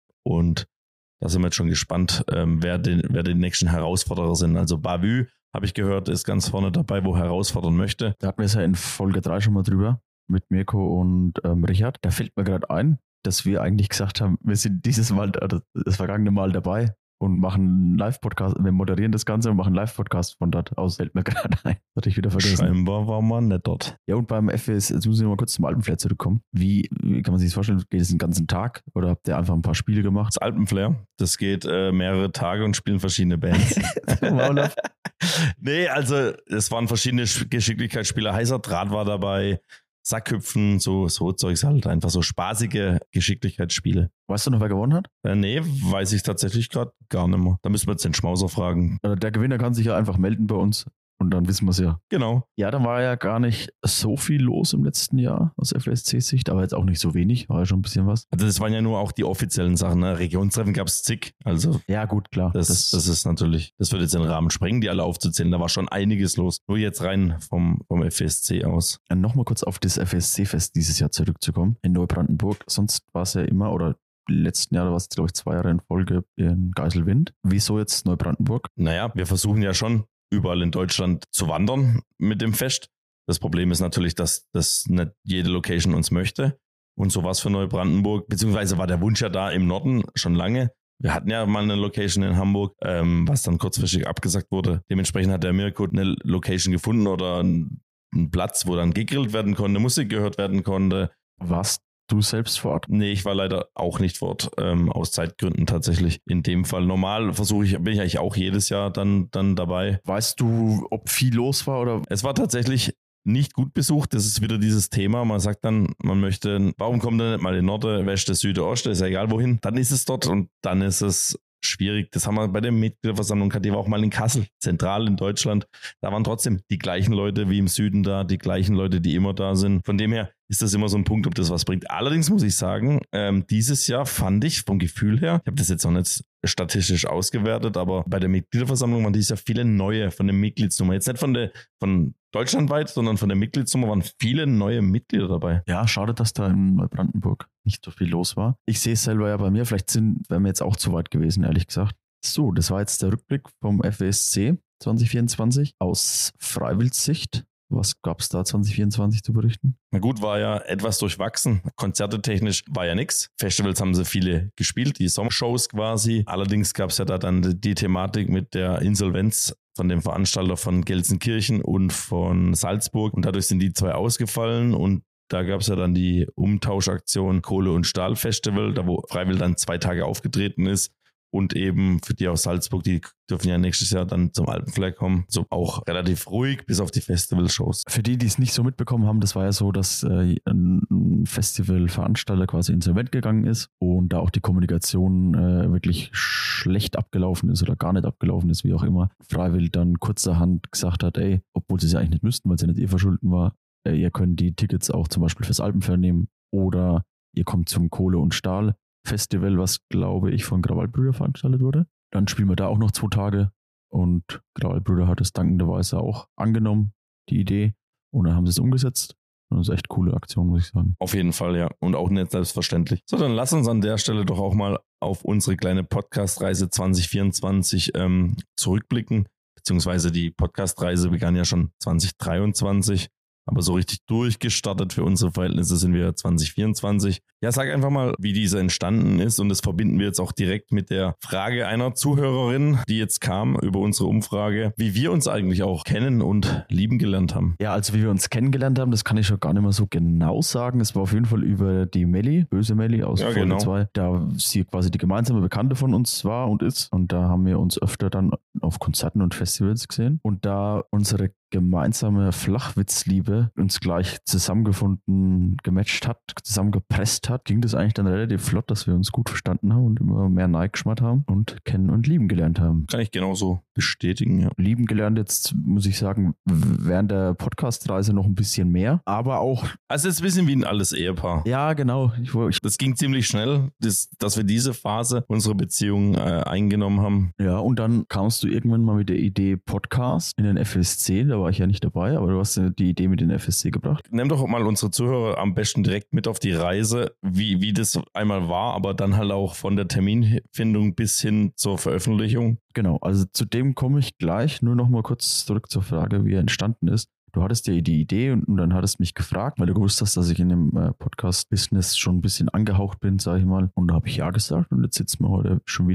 und da sind wir jetzt schon gespannt, ähm, wer, den, wer die nächsten Herausforderer sind. Also Bavü, habe ich gehört, ist ganz vorne dabei, wo herausfordern möchte. Da hatten wir es ja in Folge drei schon mal drüber mit Mirko und ähm, Richard. Da fällt mir gerade ein, dass wir eigentlich gesagt haben, wir sind dieses Mal, oder das vergangene Mal dabei und machen einen Live-Podcast. Wir moderieren das Ganze und machen einen Live-Podcast von dort aus. Fällt mir gerade ein. Hatte ich wieder vergessen. Scheinbar war man nicht dort. Ja, und beim F W S, jetzt muss ich mal kurz zum Alpenflair zurückkommen. Wie, wie kann man sich das vorstellen? Geht es den ganzen Tag oder habt ihr einfach ein paar Spiele gemacht? Das Alpenflair, das geht äh, mehrere Tage und spielen verschiedene Bands. Nee, also es waren verschiedene Geschicklichkeitsspieler. Heißer Draht war dabei, Sackhüpfen, so, so Zeugs halt. Einfach so spaßige Geschicklichkeitsspiele. Weißt du noch, wer gewonnen hat? Äh, nee, weiß ich tatsächlich gerade gar nicht mehr. Da müssen wir jetzt den Schmauser fragen. Der Gewinner kann sich ja einfach melden bei uns. Und dann wissen wir es ja. Genau. Ja, da war ja gar nicht so viel los im letzten Jahr aus F W S C-Sicht, aber jetzt auch nicht so wenig, war ja schon ein bisschen was. Also das waren ja nur auch die offiziellen Sachen, ne? Regionstreffen gab es zig. Also ja, gut, klar. Das, das, das ist natürlich, das würde jetzt den Rahmen sprengen, die alle aufzuzählen. Da war schon einiges los. Nur jetzt rein vom, vom F W S C aus. Ja, nochmal kurz auf das F W S C-Fest dieses Jahr zurückzukommen. In Neubrandenburg. Sonst war es ja immer, oder letzten Jahre war es, glaube ich, zwei Jahre in Folge in Geiselwind. Wieso jetzt Neubrandenburg? Naja, wir versuchen ja schon überall in Deutschland zu wandern mit dem Fest. Das Problem ist natürlich, dass das nicht jede Location uns möchte. Und so war es für Neubrandenburg, beziehungsweise war der Wunsch ja da im Norden schon lange. Wir hatten ja mal eine Location in Hamburg, ähm, was dann kurzfristig abgesagt wurde. Dementsprechend hat der Mirko eine Location gefunden oder einen Platz, wo dann gegrillt werden konnte, Musik gehört werden konnte. Was? Du selbst vor Ort? Nee, ich war leider auch nicht vor Ort, ähm, aus Zeitgründen tatsächlich. In dem Fall normal versuche ich, bin ich eigentlich auch jedes Jahr dann, dann dabei. Weißt du, ob viel los war oder? Es war tatsächlich nicht gut besucht. Das ist wieder dieses Thema. Man sagt dann, man möchte, warum kommt er nicht mal in Norden, Westen, Süden, Osten, ist ja egal wohin. Dann ist es dort und dann ist es schwierig. Das haben wir bei der Mitgliederversammlung gehabt, die war auch mal in Kassel, zentral in Deutschland. Da waren trotzdem die gleichen Leute wie im Süden da, die gleichen Leute, die immer da sind. Von dem her ist das immer so ein Punkt, ob das was bringt. Allerdings muss ich sagen, ähm, dieses Jahr fand ich vom Gefühl her, ich habe das jetzt noch nicht statistisch ausgewertet, aber bei der Mitgliederversammlung waren dieses Jahr viele neue von der Mitgliedsnummer. Jetzt nicht von der von deutschlandweit, sondern von der Mitgliedsnummer waren viele neue Mitglieder dabei. Ja, schade, dass da in Neubrandenburg nicht so viel los war. Ich sehe es selber ja bei mir, vielleicht sind, wären wir jetzt auch zu weit gewesen, ehrlich gesagt. So, das war jetzt der Rückblick vom F W S C zwanzig vierundzwanzig aus Freiwildsicht. Was gab es da zwanzig vierundzwanzig zu berichten? Na gut, war ja etwas durchwachsen. Konzerte technisch war ja nichts. Festivals haben sie viele gespielt, die Sommershows quasi. Allerdings gab es ja da dann die Thematik mit der Insolvenz von dem Veranstalter von Gelsenkirchen und von Salzburg. Und dadurch sind die zwei ausgefallen und da gab es ja dann die Umtauschaktion Kohle- und Stahl-Festival, da wo Freiwild dann zwei Tage aufgetreten ist. Und eben für die aus Salzburg, die dürfen ja nächstes Jahr dann zum Alpenflair kommen. So auch relativ ruhig, bis auf die Festivalshows. Für die, die es nicht so mitbekommen haben, das war ja so, dass äh, ein Festivalveranstalter quasi insolvent gegangen ist und da auch die Kommunikation äh, wirklich schlecht abgelaufen ist oder gar nicht abgelaufen ist, wie auch immer. Freiwild dann kurzerhand gesagt hat, ey, obwohl sie es ja eigentlich nicht müssten, weil es ja nicht ihr Verschulden war, äh, ihr könnt die Tickets auch zum Beispiel fürs Alpenflair nehmen oder ihr kommt zum Kohle- und Stahl Festival, was glaube ich von Krawallbrüder veranstaltet wurde. Dann spielen wir da auch noch zwei Tage und Krawallbrüder hat es dankenderweise auch angenommen, die Idee, und dann haben sie es umgesetzt. Und das ist echt eine coole Aktion, muss ich sagen. Auf jeden Fall, ja. Und auch nicht selbstverständlich. So, dann lass uns an der Stelle doch auch mal auf unsere kleine Podcast-Reise zwanzig vierundzwanzig ähm, zurückblicken. Beziehungsweise die Podcast-Reise begann ja schon zwanzig dreiundzwanzig. Aber so richtig durchgestartet für unsere Verhältnisse sind wir zwanzig vierundzwanzig. Ja, sag einfach mal, wie diese entstanden ist. Und das verbinden wir jetzt auch direkt mit der Frage einer Zuhörerin, die jetzt kam über unsere Umfrage, wie wir uns eigentlich auch kennen und lieben gelernt haben. Ja, also wie wir uns kennengelernt haben, das kann ich schon gar nicht mehr so genau sagen. Es war auf jeden Fall über die Melli, böse Melli aus ja, Folge genau. zwei, da sie quasi die gemeinsame Bekannte von uns war und ist. Und da haben wir uns öfter dann auf Konzerten und Festivals gesehen. Und da unsere gemeinsame Flachwitzliebe uns gleich zusammengefunden, gematcht hat, zusammengepresst hat, ging das eigentlich dann relativ flott, dass wir uns gut verstanden haben und immer mehr neigeschmat haben und kennen und lieben gelernt haben. Kann ich genauso bestätigen, ja. Lieben gelernt jetzt, muss ich sagen, während der Podcast-Reise noch ein bisschen mehr, aber auch... Also es ist ein bisschen wie ein altes Ehepaar. Ja, genau. Ich, ich, das ging ziemlich schnell, das, dass wir diese Phase unserer Beziehung äh, eingenommen haben. Ja, und dann kamst du irgendwann mal mit der Idee Podcast in den F S C, da war ich ja nicht dabei, aber du hast die Idee mit den F S C gebracht. Nimm doch mal unsere Zuhörer am besten direkt mit auf die Reise, wie, wie das einmal war, aber dann halt auch von der Terminfindung bis hin zur Veröffentlichung. Genau, also zu dem komme ich gleich, nur noch mal kurz zurück zur Frage, wie er entstanden ist. Du hattest ja die Idee und, und dann hattest mich gefragt, weil du gewusst hast, dass ich in dem äh, Podcast-Business schon ein bisschen angehaucht bin, sage ich mal. Und da habe ich ja gesagt und jetzt sitzen wir heute schon wieder hier.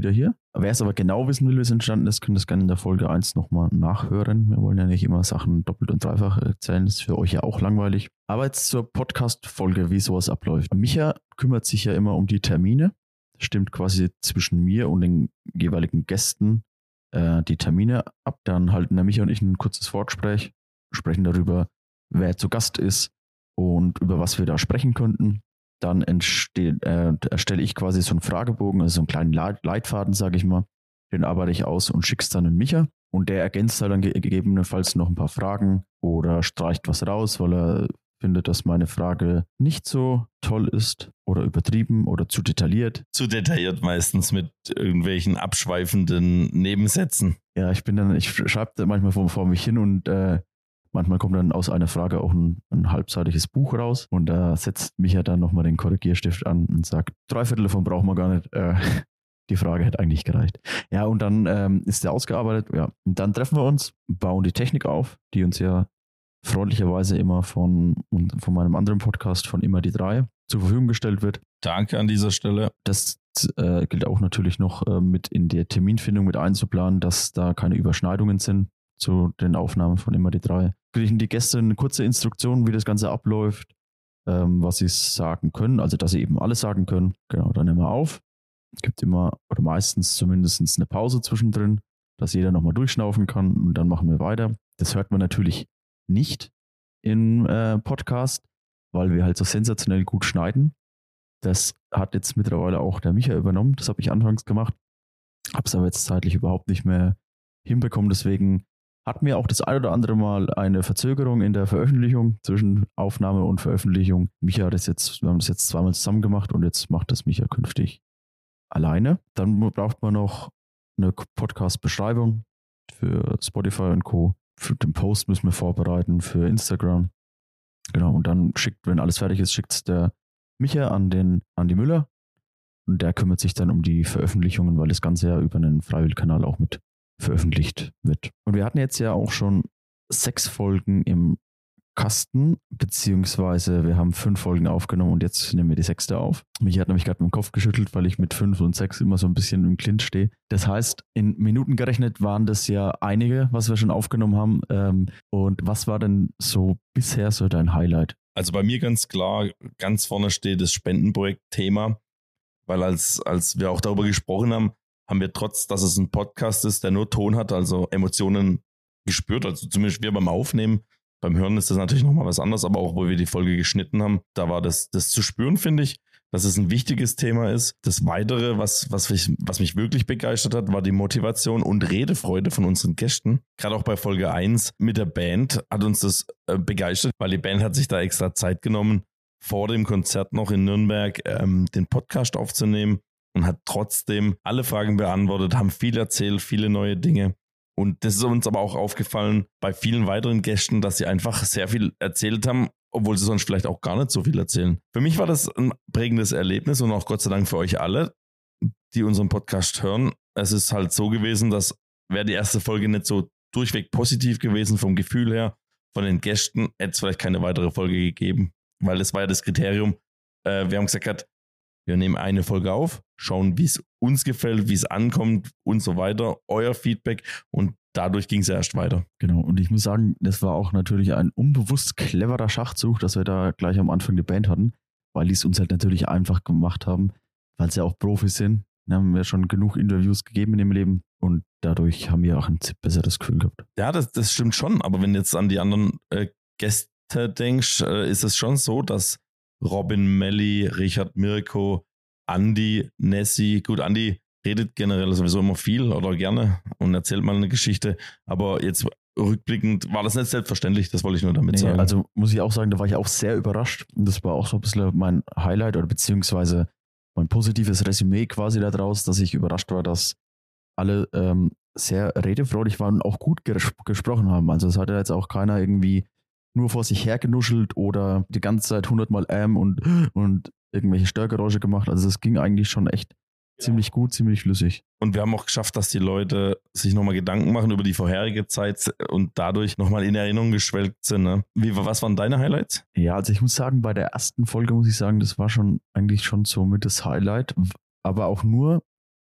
Wer es aber genau wissen will, wie es entstanden ist, kann das gerne in der Folge eins nochmal nachhören. Wir wollen ja nicht immer Sachen doppelt und dreifach erzählen, das ist für euch ja auch langweilig. Aber jetzt zur Podcast-Folge, wie sowas abläuft. Micha kümmert sich ja immer um die Termine, stimmt quasi zwischen mir und den jeweiligen Gästen äh, die Termine ab. Dann halten der Micha und ich ein kurzes Vorgespräch, sprechen darüber, wer zu Gast ist und über was wir da sprechen könnten. Dann entsteht, äh, erstelle ich quasi so einen Fragebogen, also so einen kleinen Leit- Leitfaden, sage ich mal. Den arbeite ich aus und schicke es dann an Micha. Und der ergänzt halt dann ge- gegebenenfalls noch ein paar Fragen oder streicht was raus, weil er findet, dass meine Frage nicht so toll ist oder übertrieben oder zu detailliert. Zu detailliert meistens mit irgendwelchen abschweifenden Nebensätzen. Ja, ich bin dann, ich schreibe da manchmal vor, vor mich hin und äh, manchmal kommt dann aus einer Frage auch ein, ein halbseitiges Buch raus und da setzt Micha dann nochmal den Korrigierstift an und sagt, drei Viertel davon brauchen wir gar nicht. Äh, die Frage hätte eigentlich gereicht. Ja, und dann ähm, ist der ausgearbeitet. Ja, und dann treffen wir uns, bauen die Technik auf, die uns ja freundlicherweise immer von, von meinem anderen Podcast, von Immer die Drei, zur Verfügung gestellt wird. Danke an dieser Stelle. Das äh, gilt auch natürlich noch äh, mit in der Terminfindung mit einzuplanen, dass da keine Überschneidungen sind zu den Aufnahmen von Immer die Drei. Kriegen die Gäste eine kurze Instruktion, wie das Ganze abläuft, ähm, was sie sagen können, also dass sie eben alles sagen können. Genau, dann nehmen wir auf. Es gibt immer, oder meistens zumindest eine Pause zwischendrin, dass jeder nochmal durchschnaufen kann und dann machen wir weiter. Das hört man natürlich nicht im äh, Podcast, weil wir halt so sensationell gut schneiden. Das hat jetzt mittlerweile auch der Micha übernommen. Das habe ich anfangs gemacht, habe es aber jetzt zeitlich überhaupt nicht mehr hinbekommen. Deswegen hatten wir auch das ein oder andere Mal eine Verzögerung in der Veröffentlichung zwischen Aufnahme und Veröffentlichung. Micha hat das jetzt, wir haben das jetzt zweimal zusammen gemacht und jetzt macht das Micha künftig alleine. Dann braucht man noch eine Podcast-Beschreibung für Spotify und Co. Für den Post müssen wir vorbereiten, für Instagram. Genau, und dann schickt, wenn alles fertig ist, schickt es der Micha an den Andi Müller und der kümmert sich dann um die Veröffentlichungen, weil das Ganze ja über einen Freiwillig-Kanal auch mit veröffentlicht wird. Und wir hatten jetzt ja auch schon sechs Folgen im Kasten, beziehungsweise wir haben fünf Folgen aufgenommen und jetzt nehmen wir die sechste auf. Mich hat nämlich gerade mit dem Kopf geschüttelt, weil ich mit fünf und sechs immer so ein bisschen im Clinch stehe. Das heißt, in Minuten gerechnet waren das ja einige, was wir schon aufgenommen haben. Ähm, und was war denn so bisher so dein Highlight? Also bei mir ganz klar, ganz vorne steht das Spendenprojekt-Thema, weil als, als wir auch darüber gesprochen haben, haben wir trotz, dass es ein Podcast ist, der nur Ton hat, also Emotionen gespürt, also zumindest wir beim Aufnehmen. Beim Hören ist das natürlich nochmal was anderes, aber auch, wo wir die Folge geschnitten haben, da war das, das zu spüren, finde ich, dass es ein wichtiges Thema ist. Das Weitere, was, was, mich, was mich wirklich begeistert hat, war die Motivation und Redefreude von unseren Gästen. Gerade auch bei Folge eins mit der Band hat uns das äh, begeistert, weil die Band hat sich da extra Zeit genommen, vor dem Konzert noch in Nürnberg ähm, den Podcast aufzunehmen und hat trotzdem alle Fragen beantwortet, haben viel erzählt, viele neue Dinge. Und das ist uns aber auch aufgefallen bei vielen weiteren Gästen, dass sie einfach sehr viel erzählt haben, obwohl sie sonst vielleicht auch gar nicht so viel erzählen. Für mich war das ein prägendes Erlebnis und auch Gott sei Dank für euch alle, die unseren Podcast hören. Es ist halt so gewesen, dass wäre die erste Folge nicht so durchweg positiv gewesen vom Gefühl her, von den Gästen, hätte es vielleicht keine weitere Folge gegeben, weil das war ja das Kriterium. Äh, wir haben gesagt, wir nehmen eine Folge auf, schauen, wie es uns gefällt, wie es ankommt und so weiter. Euer Feedback und dadurch ging es ja erst weiter. Genau, und ich muss sagen, das war auch natürlich ein unbewusst cleverer Schachzug, dass wir da gleich am Anfang die Band hatten, weil die es uns halt natürlich einfach gemacht haben, weil sie ja auch Profis sind. Wir haben ja schon genug Interviews gegeben in dem Leben und dadurch haben wir auch ein besseres Gefühl gehabt. Ja, das, das stimmt schon, aber wenn du jetzt an die anderen äh, Gäste denkst, äh, ist es schon so, dass Robin, Melli, Richard, Mirko, Andi, Nessie, gut, Andi redet generell sowieso immer viel oder gerne und erzählt mal eine Geschichte, aber jetzt rückblickend war das nicht selbstverständlich, das wollte ich nur damit nee, sagen. Also muss ich auch sagen, da war ich auch sehr überrascht und das war auch so ein bisschen mein Highlight oder beziehungsweise mein positives Resümee quasi daraus, dass ich überrascht war, dass alle ähm, sehr redefreudig waren und auch gut ges- gesprochen haben. Also es hat ja jetzt auch keiner irgendwie nur vor sich hergenuschelt oder die ganze Zeit hundertmal ähm und, und irgendwelche Störgeräusche gemacht. Also es ging eigentlich schon echt ja. ziemlich gut, ziemlich flüssig. Und wir haben auch geschafft, dass die Leute sich nochmal Gedanken machen über die vorherige Zeit und dadurch nochmal in Erinnerung geschwelgt sind. Ne? Wie, was waren deine Highlights? Ja, also ich muss sagen, bei der ersten Folge muss ich sagen, das war schon eigentlich schon so mit das Highlight, aber auch nur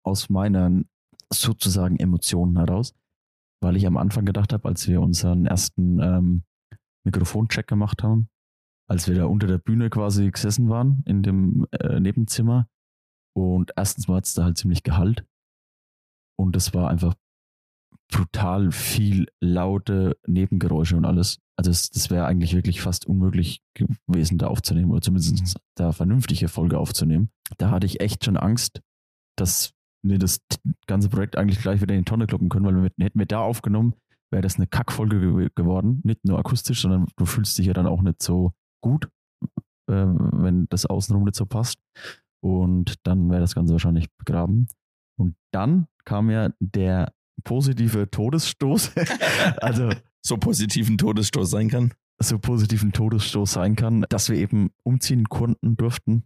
aus meinen sozusagen Emotionen heraus, weil ich am Anfang gedacht habe, als wir unseren ersten ähm, Mikrofoncheck gemacht haben, als wir da unter der Bühne quasi gesessen waren in dem äh, Nebenzimmer und erstens mal hat es da halt ziemlich gehallt und das war einfach brutal viel laute Nebengeräusche und alles. Also das, das wäre eigentlich wirklich fast unmöglich gewesen, da aufzunehmen oder zumindest da vernünftige Folge aufzunehmen. Da hatte ich echt schon Angst, dass wir das ganze Projekt eigentlich gleich wieder in die Tonne kloppen können, weil wir, hätten wir da aufgenommen, wäre das eine Kackfolge ge- geworden. Nicht nur akustisch, sondern du fühlst dich ja dann auch nicht so gut, äh, wenn das außenrum nicht so passt. Und dann wäre das Ganze wahrscheinlich begraben. Und dann kam ja der positive Todesstoß. Also so positiven Todesstoß sein kann. So positiven Todesstoß sein kann, dass wir eben umziehen konnten, durften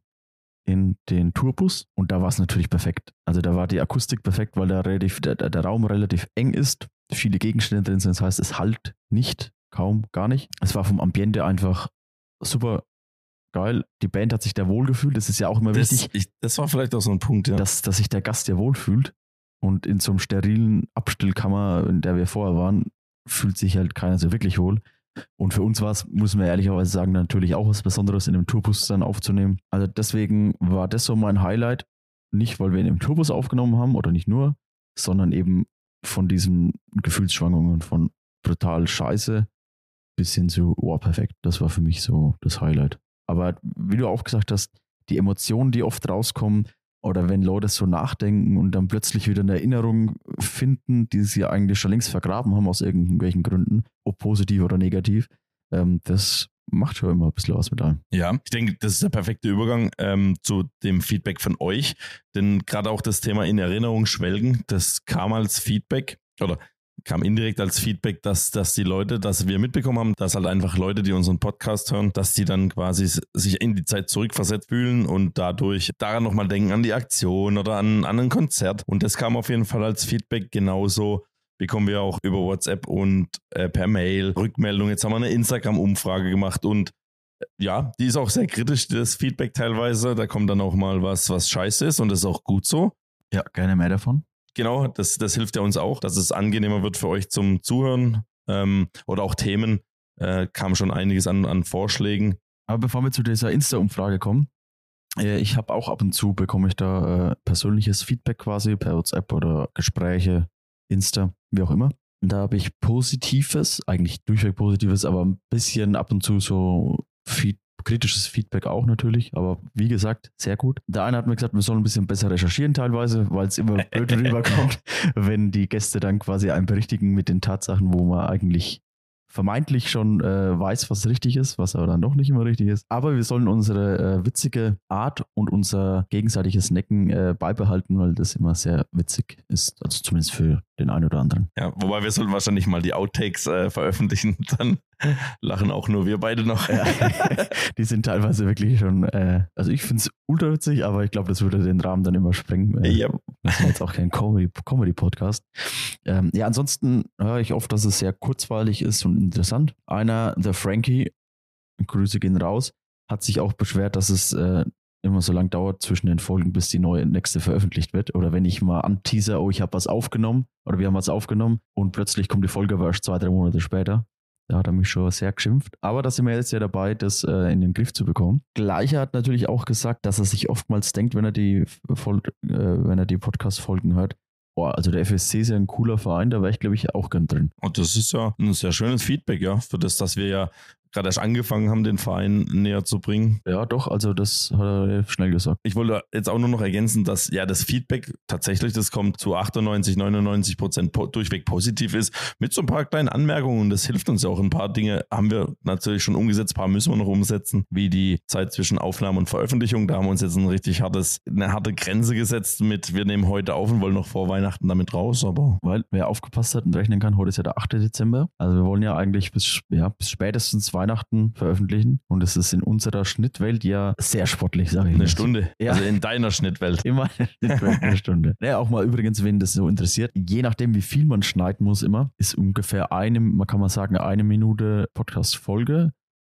in den Tourbus. Und da war es natürlich perfekt. Also da war die Akustik perfekt, weil der, relativ, der, der Raum relativ eng ist, viele Gegenstände drin sind. Das heißt, es hallt nicht, kaum, gar nicht. Es war vom Ambiente einfach super geil. Die Band hat sich da wohlgefühlt. Das ist ja auch immer das, wichtig. Ich, das war vielleicht auch so ein Punkt, ja. Dass, dass sich der Gast ja wohlfühlt. Und in so einem sterilen Abstellkammer, in der wir vorher waren, fühlt sich halt keiner so wirklich wohl. Und für uns war es, muss man ehrlicherweise sagen, natürlich auch was Besonderes, in einem Tourbus dann aufzunehmen. Also deswegen war das so mein Highlight. Nicht, weil wir in einem Tourbus aufgenommen haben oder nicht nur, sondern eben von diesen Gefühlsschwankungen von brutal scheiße bis hin zu, oh, perfekt. Das war für mich so das Highlight. Aber wie du auch gesagt hast, die Emotionen, die oft rauskommen, oder wenn Leute so nachdenken und dann plötzlich wieder eine Erinnerung finden, die sie eigentlich schon längst vergraben haben aus irgendwelchen Gründen, ob positiv oder negativ, ähm, das macht schon immer ein bisschen was mit einem. Ja, ich denke, das ist der perfekte Übergang ähm, zu dem Feedback von euch, denn gerade auch das Thema in Erinnerung schwelgen, das kam als Feedback oder kam indirekt als Feedback, dass, dass die Leute, dass wir mitbekommen haben, dass halt einfach Leute, die unseren Podcast hören, dass die dann quasi sich in die Zeit zurückversetzt fühlen und dadurch daran nochmal denken an die Aktion oder an, an ein Konzert. Und das kam auf jeden Fall als Feedback. Genauso bekommen wir auch über WhatsApp und äh, per Mail Rückmeldungen. Jetzt haben wir eine Instagram-Umfrage gemacht und äh, ja, die ist auch sehr kritisch, das Feedback teilweise. Da kommt dann auch mal was, was scheiße ist und das ist auch gut so. Ja, gerne mehr davon. Genau, das, das hilft ja uns auch, dass es angenehmer wird für euch zum Zuhören ähm, oder auch Themen. Äh, kam schon einiges an, an Vorschlägen. Aber bevor wir zu dieser Insta-Umfrage kommen, äh, ich habe auch ab und zu, bekomme ich da äh, persönliches Feedback quasi per WhatsApp oder Gespräche, Insta, wie auch immer. Und da habe ich Positives, eigentlich durchweg Positives, aber ein bisschen ab und zu so Feedback. Kritisches Feedback auch natürlich, aber wie gesagt, sehr gut. Der eine hat mir gesagt, wir sollen ein bisschen besser recherchieren teilweise, weil es immer blöd rüberkommt, wenn die Gäste dann quasi einen berichtigen mit den Tatsachen, wo man eigentlich vermeintlich schon äh, weiß, was richtig ist, was aber dann doch nicht immer richtig ist. Aber wir sollen unsere äh, witzige Art und unser gegenseitiges Necken äh, beibehalten, weil das immer sehr witzig ist, also zumindest für den einen oder anderen. Ja, wobei wir sollten wahrscheinlich mal die Outtakes äh, veröffentlichen, dann lachen auch nur wir beide noch. Ja, die sind teilweise wirklich schon, äh, also ich finde es ultra witzig, aber ich glaube, das würde den Rahmen dann immer sprengen. Äh, ja. Das ist jetzt auch kein Comedy-Podcast. Ähm, ja, ansonsten höre ich oft, dass es sehr kurzweilig ist und interessant. Einer, der Frankie, Grüße gehen raus, hat sich auch beschwert, dass es äh, immer so lang dauert zwischen den Folgen, bis die neue nächste veröffentlicht wird. Oder wenn ich mal anteaser, oh, ich habe was aufgenommen oder wir haben was aufgenommen und plötzlich kommt die Folge aber erst zwei, drei Monate später. Da hat er mich schon sehr geschimpft. Aber da sind wir jetzt ja dabei, das äh, in den Griff zu bekommen. Gleicher hat natürlich auch gesagt, dass er sich oftmals denkt, wenn er die, Vol- äh, wenn er die Podcast-Folgen hört, boah, also der F S C ist ja ein cooler Verein, da wäre ich, glaube ich, auch gern drin. Und das ist ja ein sehr schönes Feedback, ja, für das, dass wir ja gerade erst angefangen haben, den Verein näher zu bringen. Ja, doch, also das hat er schnell gesagt. Ich wollte jetzt auch nur noch ergänzen, dass ja das Feedback tatsächlich, das kommt zu achtundneunzig, neunundneunzig Prozent po- durchweg positiv ist, mit so ein paar kleinen Anmerkungen und das hilft uns ja auch. Ein paar Dinge haben wir natürlich schon umgesetzt, ein paar müssen wir noch umsetzen, wie die Zeit zwischen Aufnahme und Veröffentlichung. Da haben wir uns jetzt ein richtig hartes, eine harte Grenze gesetzt mit, wir nehmen heute auf und wollen noch vor Weihnachten damit raus, aber... Weil, wer aufgepasst hat und rechnen kann, heute ist ja der achte Dezember. Also wir wollen ja eigentlich bis, ja, bis spätestens Weihnachten veröffentlichen und es ist in unserer Schnittwelt ja sehr sportlich, sage ich Eine mal. Stunde, Ja. also in deiner Schnittwelt. Immer eine Stunde. Ja, auch mal übrigens, wen das so interessiert, je nachdem, wie viel man schneiden muss immer, ist ungefähr eine, man kann mal sagen, eine Minute Podcast-Folge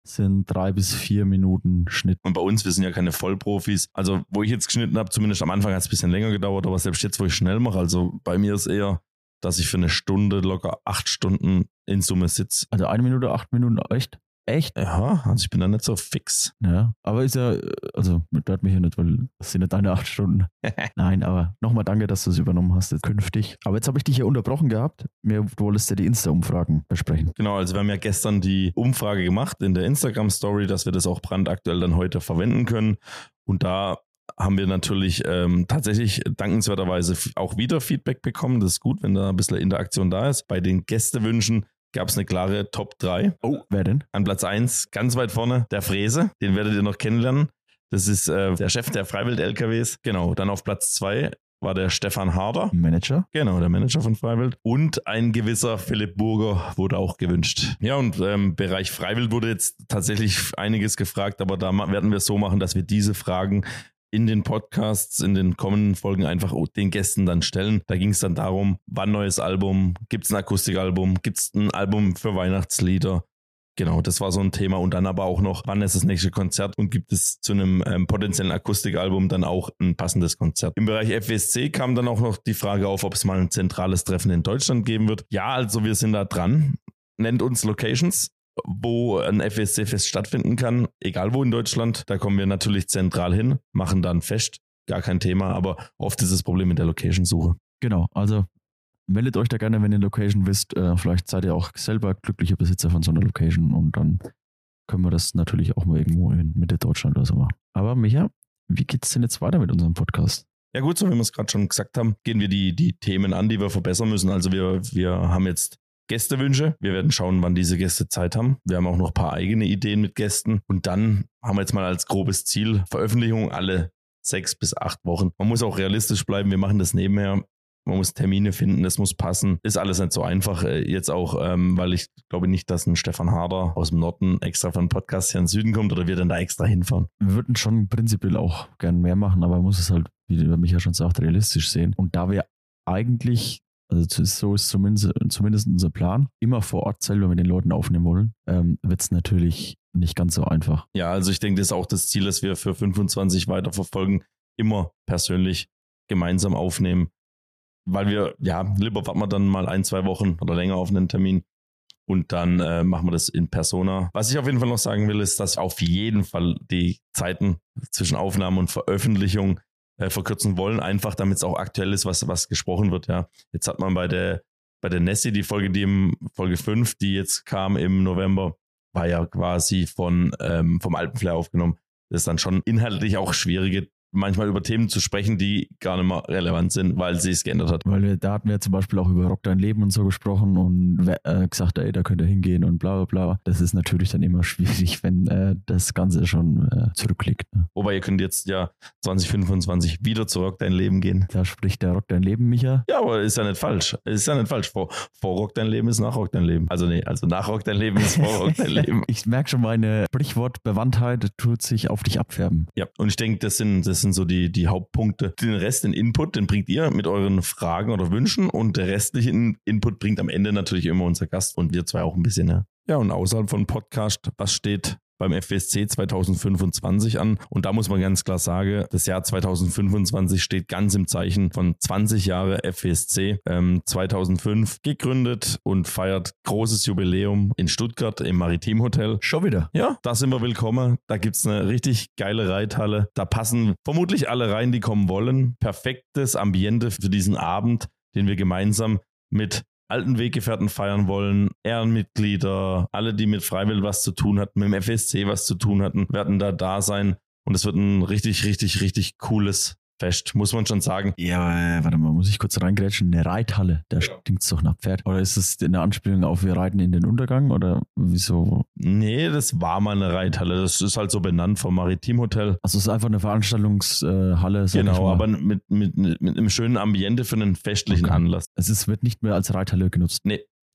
sind drei bis vier Minuten Schnitt. Und bei uns, wir sind ja keine Vollprofis. Also, wo ich jetzt geschnitten habe, zumindest am Anfang hat es ein bisschen länger gedauert, aber selbst jetzt, wo ich schnell mache, also bei mir ist eher, dass ich für eine Stunde locker acht Stunden in Summe sitze. Also eine Minute, acht Minuten, echt? Echt? Ja, also ich bin da nicht so fix. Ja, aber ist ja, also stört mich ja nicht, weil das sind nicht deine acht Stunden. Nein, aber nochmal danke, dass du es übernommen hast jetzt künftig. Aber jetzt habe ich dich ja unterbrochen gehabt. Mir, du wolltest ja die Insta-Umfragen besprechen. Genau, also wir haben ja gestern die Umfrage gemacht in der Instagram-Story, dass wir das auch brandaktuell dann heute verwenden können. Und da haben wir natürlich ähm, tatsächlich dankenswerterweise auch wieder Feedback bekommen. Das ist gut, wenn da ein bisschen Interaktion da ist. Bei den Gästewünschen gab es eine klare Top drei. Oh, wer denn? An Platz eins, ganz weit vorne, der Fräse. Den werdet ihr noch kennenlernen. Das ist äh, der Chef der Freiwild-L K Ws. Genau, dann auf Platz zwei war der Stefan Harder. Manager? Genau, der Manager von Freiwild. Und ein gewisser Philipp Burger wurde auch gewünscht. Ja, und im ähm, Bereich Freiwild wurde jetzt tatsächlich einiges gefragt, aber da werden wir es so machen, dass wir diese Fragen in den Podcasts, in den kommenden Folgen einfach den Gästen dann stellen. Da ging es dann darum, wann neues Album, gibt es ein Akustikalbum, gibt es ein Album für Weihnachtslieder. Genau, das war so ein Thema. Und dann aber auch noch, wann ist das nächste Konzert und gibt es zu einem ähm, potenziellen Akustikalbum dann auch ein passendes Konzert. Im Bereich F W S C kam dann auch noch die Frage auf, ob es mal ein zentrales Treffen in Deutschland geben wird. Ja, also wir sind da dran. Nennt uns Locations, wo ein F W S C-Fest stattfinden kann, egal wo in Deutschland. Da kommen wir natürlich zentral hin, machen dann fest, gar kein Thema, aber oft ist das Problem mit der Location-Suche. Genau, also meldet euch da gerne, wenn ihr Location wisst. Äh, vielleicht seid ihr auch selber glücklicher Besitzer von so einer Location und dann können wir das natürlich auch mal irgendwo in Mitte Deutschland oder so machen. Aber Micha, wie geht es denn jetzt weiter mit unserem Podcast? Ja gut, so wie wir es gerade schon gesagt haben, gehen wir die, die Themen an, die wir verbessern müssen. Also wir, wir haben jetzt Gästewünsche. Wir werden schauen, wann diese Gäste Zeit haben. Wir haben auch noch ein paar eigene Ideen mit Gästen. Und dann haben wir jetzt mal als grobes Ziel Veröffentlichung alle sechs bis acht Wochen. Man muss auch realistisch bleiben. Wir machen das nebenher. Man muss Termine finden, das muss passen. Ist alles nicht so einfach. Jetzt auch, ähm, weil ich glaube nicht, dass ein Stefan Harder aus dem Norden extra von Podcast hier in den Süden kommt oder wir dann da extra hinfahren. Wir würden schon prinzipiell auch gern mehr machen, aber man muss es halt, wie Micha schon sagt, realistisch sehen. Und da wir eigentlich, also so ist zumindest, zumindest unser Plan, immer vor Ort selber mit den Leuten aufnehmen wollen, ähm, wird es natürlich nicht ganz so einfach. Ja, also ich denke, das ist auch das Ziel, das wir für fünfundzwanzig weiterverfolgen, immer persönlich gemeinsam aufnehmen. Weil wir, ja, lieber warten wir dann mal ein, zwei Wochen oder länger auf einen Termin und dann äh, machen wir das in Persona. Was ich auf jeden Fall noch sagen will, ist, dass auf jeden Fall die Zeiten zwischen Aufnahme und Veröffentlichung äh, verkürzen wollen, einfach damit es auch aktuell ist, was, was gesprochen wird. Ja. Jetzt hat man bei der, bei der Nessie, die Folge, die im Folge fünf, die jetzt kam im November, war ja quasi von, ähm, vom Alpenflair aufgenommen. Das ist dann schon inhaltlich auch schwierige manchmal über Themen zu sprechen, die gar nicht mehr relevant sind, weil sie es geändert hat. Weil wir, da hatten wir zum Beispiel auch über Rock Dein Leben und so gesprochen und äh, gesagt, ey, da könnt ihr hingehen und bla bla bla. Das ist natürlich dann immer schwierig, wenn äh, das Ganze schon äh, zurückliegt. Ne? Wobei ihr könnt jetzt ja zwanzig fünfundzwanzig wieder zu Rock Dein Leben gehen. Da spricht der Rock Dein Leben, Micha. Ja, aber ist ja nicht falsch. Ist ja nicht falsch. Vor, vor Rock Dein Leben ist nach Rock Dein Leben. Also nee, also nach Rock Dein Leben ist vor Rock Dein Leben. Ich merke schon, meine Sprichwortbewandtheit tut sich auf dich abfärben. Ja, und ich denke, das sind, das sind so die, die Hauptpunkte. Den Rest, den Input, den bringt ihr mit euren Fragen oder Wünschen und der restliche Input bringt am Ende natürlich immer unser Gast und wir zwei auch ein bisschen. Ja, ja und außerhalb von Podcast, was steht beim F W S C zwanzig fünfundzwanzig an? Und da muss man ganz klar sagen, das Jahr zwanzig fünfundzwanzig steht ganz im Zeichen von zwanzig Jahre F W S C. Ähm, zweitausendfünf gegründet und feiert großes Jubiläum in Stuttgart im Maritim Hotel. Schon wieder? Ja, da sind wir willkommen. Da gibt es eine richtig geile Reithalle. Da passen vermutlich alle rein, die kommen wollen. Perfektes Ambiente für diesen Abend, den wir gemeinsam mit alten Weggefährten feiern wollen, Ehrenmitglieder, alle, die mit Freiwild was zu tun hatten, mit dem F W S C was zu tun hatten, werden da da sein und es wird ein richtig, richtig, richtig cooles Fest, muss man schon sagen. Ja, warte mal, muss ich kurz reingrätschen? Eine Reithalle, da stinkt es doch nach Pferd. Oder ist es eine Anspielung auf wir reiten in den Untergang oder wieso? Nee, das war mal eine Reithalle, das ist halt so benannt vom Maritim Hotel. Also es ist einfach eine Veranstaltungshalle. Genau, aber mit, mit, mit einem schönen Ambiente für einen festlichen okay. Anlass. Es ist, wird nicht mehr als Reithalle genutzt? Nee.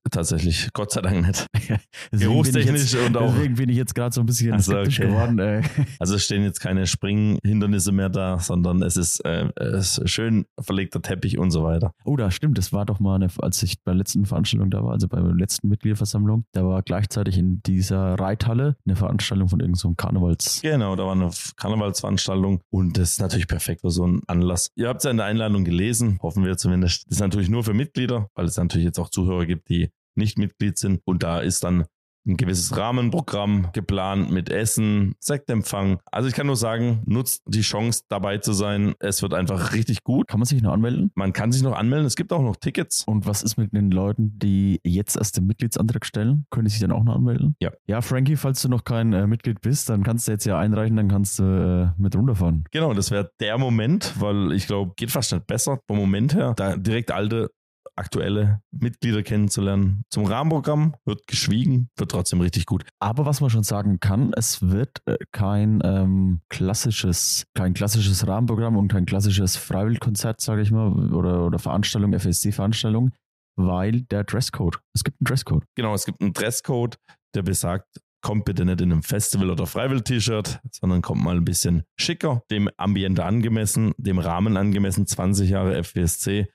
tatsächlich. Gott sei Dank nicht. Geruchstechnisch und auch. Deswegen bin ich jetzt gerade so ein bisschen also, skeptisch okay. geworden. Äh. Also es stehen jetzt keine Springhindernisse mehr da, sondern es ist, äh, es ist schön verlegter Teppich und so weiter. Oh, da stimmt. Das war doch mal, eine, als ich bei der letzten Veranstaltung da war, also bei der letzten Mitgliederversammlung, da war gleichzeitig in dieser Reithalle eine Veranstaltung von irgendeinem so Karnevals. Genau, da war eine Karnevalsveranstaltung und das ist natürlich perfekt für so einen Anlass. Ihr habt es ja in der Einladung gelesen, hoffen wir zumindest. Das ist natürlich nur für Mitglieder, weil es natürlich jetzt auch Zuhörer gibt, die nicht Mitglied sind. Und da ist dann ein gewisses Rahmenprogramm geplant mit Essen, Sektempfang. Also ich kann nur sagen, nutzt die Chance dabei zu sein. Es wird einfach richtig gut. Kann man sich noch anmelden? Man kann sich noch anmelden. Es gibt auch noch Tickets. Und was ist mit den Leuten, die jetzt erst den Mitgliedsantrag stellen? Können die sich dann auch noch anmelden? Ja. Ja, Frankie, falls du noch kein äh, Mitglied bist, dann kannst du jetzt ja einreichen, dann kannst du äh, mit runterfahren. Genau, das wäre der Moment, weil ich glaube, geht fast nicht besser vom Moment her, da direkt alte aktuelle Mitglieder kennenzulernen. Zum Rahmenprogramm wird geschwiegen, wird trotzdem richtig gut. Aber was man schon sagen kann, es wird äh, kein ähm, klassisches, kein klassisches Rahmenprogramm und kein klassisches Freiwilligkonzert, sage ich mal, oder, oder Veranstaltung, F S C-Veranstaltung, weil der Dresscode, es gibt einen Dresscode. Genau, es gibt einen Dresscode, der besagt, kommt bitte nicht in einem Festival- oder Freiwill-T-Shirt, sondern kommt mal ein bisschen schicker, dem Ambiente angemessen, dem Rahmen angemessen, zwanzig Jahre F W S C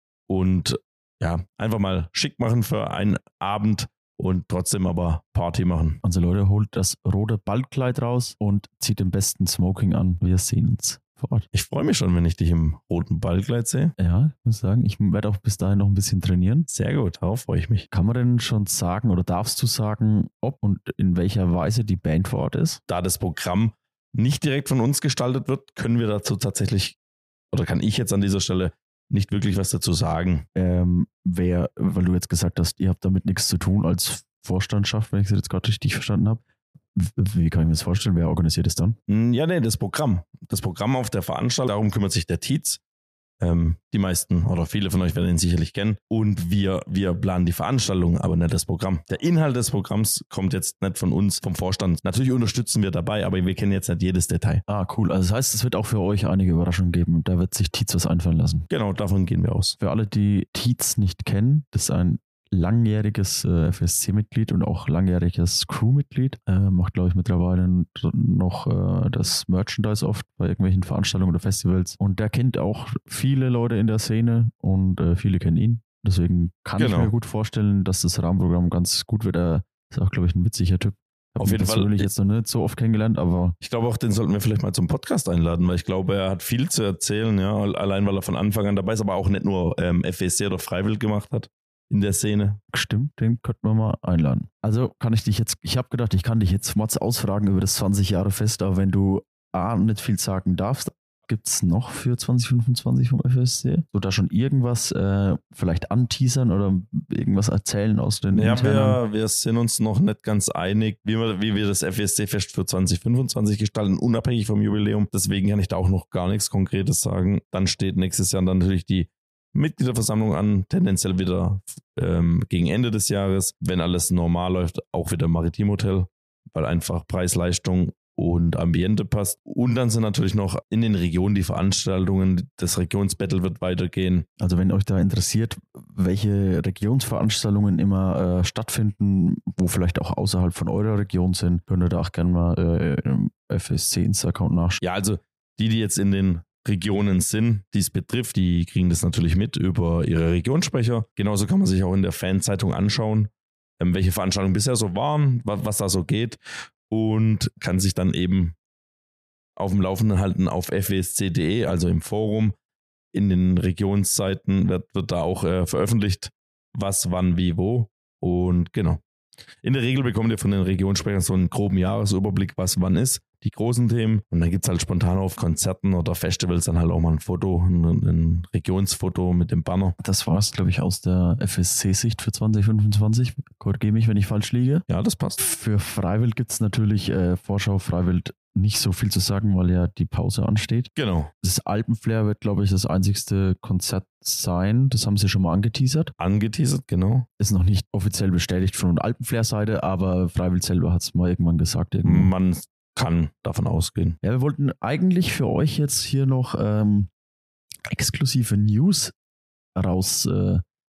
und ja, einfach mal schick machen für einen Abend und trotzdem aber Party machen. Also Leute, holt das rote Ballkleid raus und zieht den besten Smoking an. Wir sehen uns vor Ort. Ich freue mich schon, wenn ich dich im roten Ballkleid sehe. Ja, ich muss sagen, ich werde auch bis dahin noch ein bisschen trainieren. Sehr gut, darauf freue ich mich. Kann man denn schon sagen oder darfst du sagen, ob und in welcher Weise die Band vor Ort ist? Da das Programm nicht direkt von uns gestaltet wird, können wir dazu tatsächlich, oder kann ich jetzt an dieser Stelle nicht wirklich was dazu sagen. Ähm, wer, weil du jetzt gesagt hast, ihr habt damit nichts zu tun als Vorstandschaft, wenn ich das jetzt gerade richtig verstanden habe. Wie kann ich mir das vorstellen? Wer organisiert es dann? Ja, nee, das Programm. Das Programm auf der Veranstaltung, darum kümmert sich der Tietz. Ähm, die meisten oder viele von euch werden ihn sicherlich kennen. Und wir, wir planen die Veranstaltung, aber nicht das Programm. Der Inhalt des Programms kommt jetzt nicht von uns, vom Vorstand. Natürlich unterstützen wir dabei, aber wir kennen jetzt nicht jedes Detail. Ah, cool. Also das heißt, es wird auch für euch einige Überraschungen geben und da wird sich Tietz was einfallen lassen. Genau, davon gehen wir aus. Für alle, die Tietz nicht kennen, das ist ein langjähriges äh, F S C-Mitglied und auch langjähriges Crew-Mitglied. Äh, macht, glaube ich, mittlerweile noch äh, das Merchandise oft bei irgendwelchen Veranstaltungen oder Festivals. Und der kennt auch viele Leute in der Szene und äh, viele kennen ihn. Deswegen kann Genau. ich mir gut vorstellen, dass das Rahmenprogramm ganz gut wird. Er ist auch, glaube ich, ein witziger Typ. Auf jeden Fall. persönlich jetzt noch nicht so oft kennengelernt, aber Ich glaube auch, den sollten wir vielleicht mal zum Podcast einladen, weil ich glaube, er hat viel zu erzählen, ja, allein weil er von Anfang an dabei ist, aber auch nicht nur ähm, F W S C oder Freiwill gemacht hat in der Szene. stimmt, den könnten wir mal einladen. Also kann ich dich jetzt, ich habe gedacht, ich kann dich jetzt Mods ausfragen über das zwanzig Jahre Fest, aber wenn du A, nicht viel sagen darfst, gibt es noch für zwanzig fünfundzwanzig vom F W S C? So da schon irgendwas äh, vielleicht anteasern oder irgendwas erzählen aus den Ja, internen? wir, wir sind uns noch nicht ganz einig, wie wir, wie wir das F W S C-Fest für zwanzig fünfundzwanzig gestalten, unabhängig vom Jubiläum. Deswegen kann ich da auch noch gar nichts Konkretes sagen. Dann steht nächstes Jahr dann natürlich die Mitgliederversammlung an, tendenziell wieder ähm, gegen Ende des Jahres, wenn alles normal läuft, auch wieder Maritim Hotel, weil einfach Preis-Leistung und Ambiente passt. Und dann sind natürlich noch in den Regionen die Veranstaltungen, das Regionsbattle wird weitergehen. Also wenn euch da interessiert, welche Regionsveranstaltungen immer äh, stattfinden, wo vielleicht auch außerhalb von eurer Region sind, könnt ihr da auch gerne mal äh, im F S C Insta-Account nachschauen. Ja, also die, die jetzt in den Regionen sind, die es betrifft, die kriegen das natürlich mit über ihre Regionssprecher. Genauso kann man sich auch in der Fanzeitung anschauen, ähm, welche Veranstaltungen bisher so waren, was, was da so geht und kann sich dann eben auf dem Laufenden halten auf f w s c punkt d e, also im Forum. In den Regionsseiten wird, wird da auch äh, veröffentlicht, was, wann, wie, wo und genau. In der Regel bekommt ihr von den Regionssprechern so einen groben Jahresüberblick, was wann ist, die großen Themen. Und dann gibt es halt spontan auf Konzerten oder Festivals dann halt auch mal ein Foto, ein, ein Regionsfoto mit dem Banner. Das war es, glaube ich, aus der F S C-Sicht für zwanzig fünfundzwanzig. Korrigiere mich, wenn ich falsch liege. Ja, das passt. Für Freiwild gibt es natürlich äh, Vorschau Freiwild nicht so viel zu sagen, weil ja die Pause ansteht. Genau. Das Alpenflair wird, glaube ich, das einzigste Konzert sein. Das haben sie schon mal angeteasert. Angeteasert, genau. Ist noch nicht offiziell bestätigt von der Alpenflair-Seite, aber Freiwild selber hat es mal irgendwann gesagt. Irgendwo. Man kann davon ausgehen. Ja, wir wollten eigentlich für euch jetzt hier noch ähm, exklusive News rausziehen,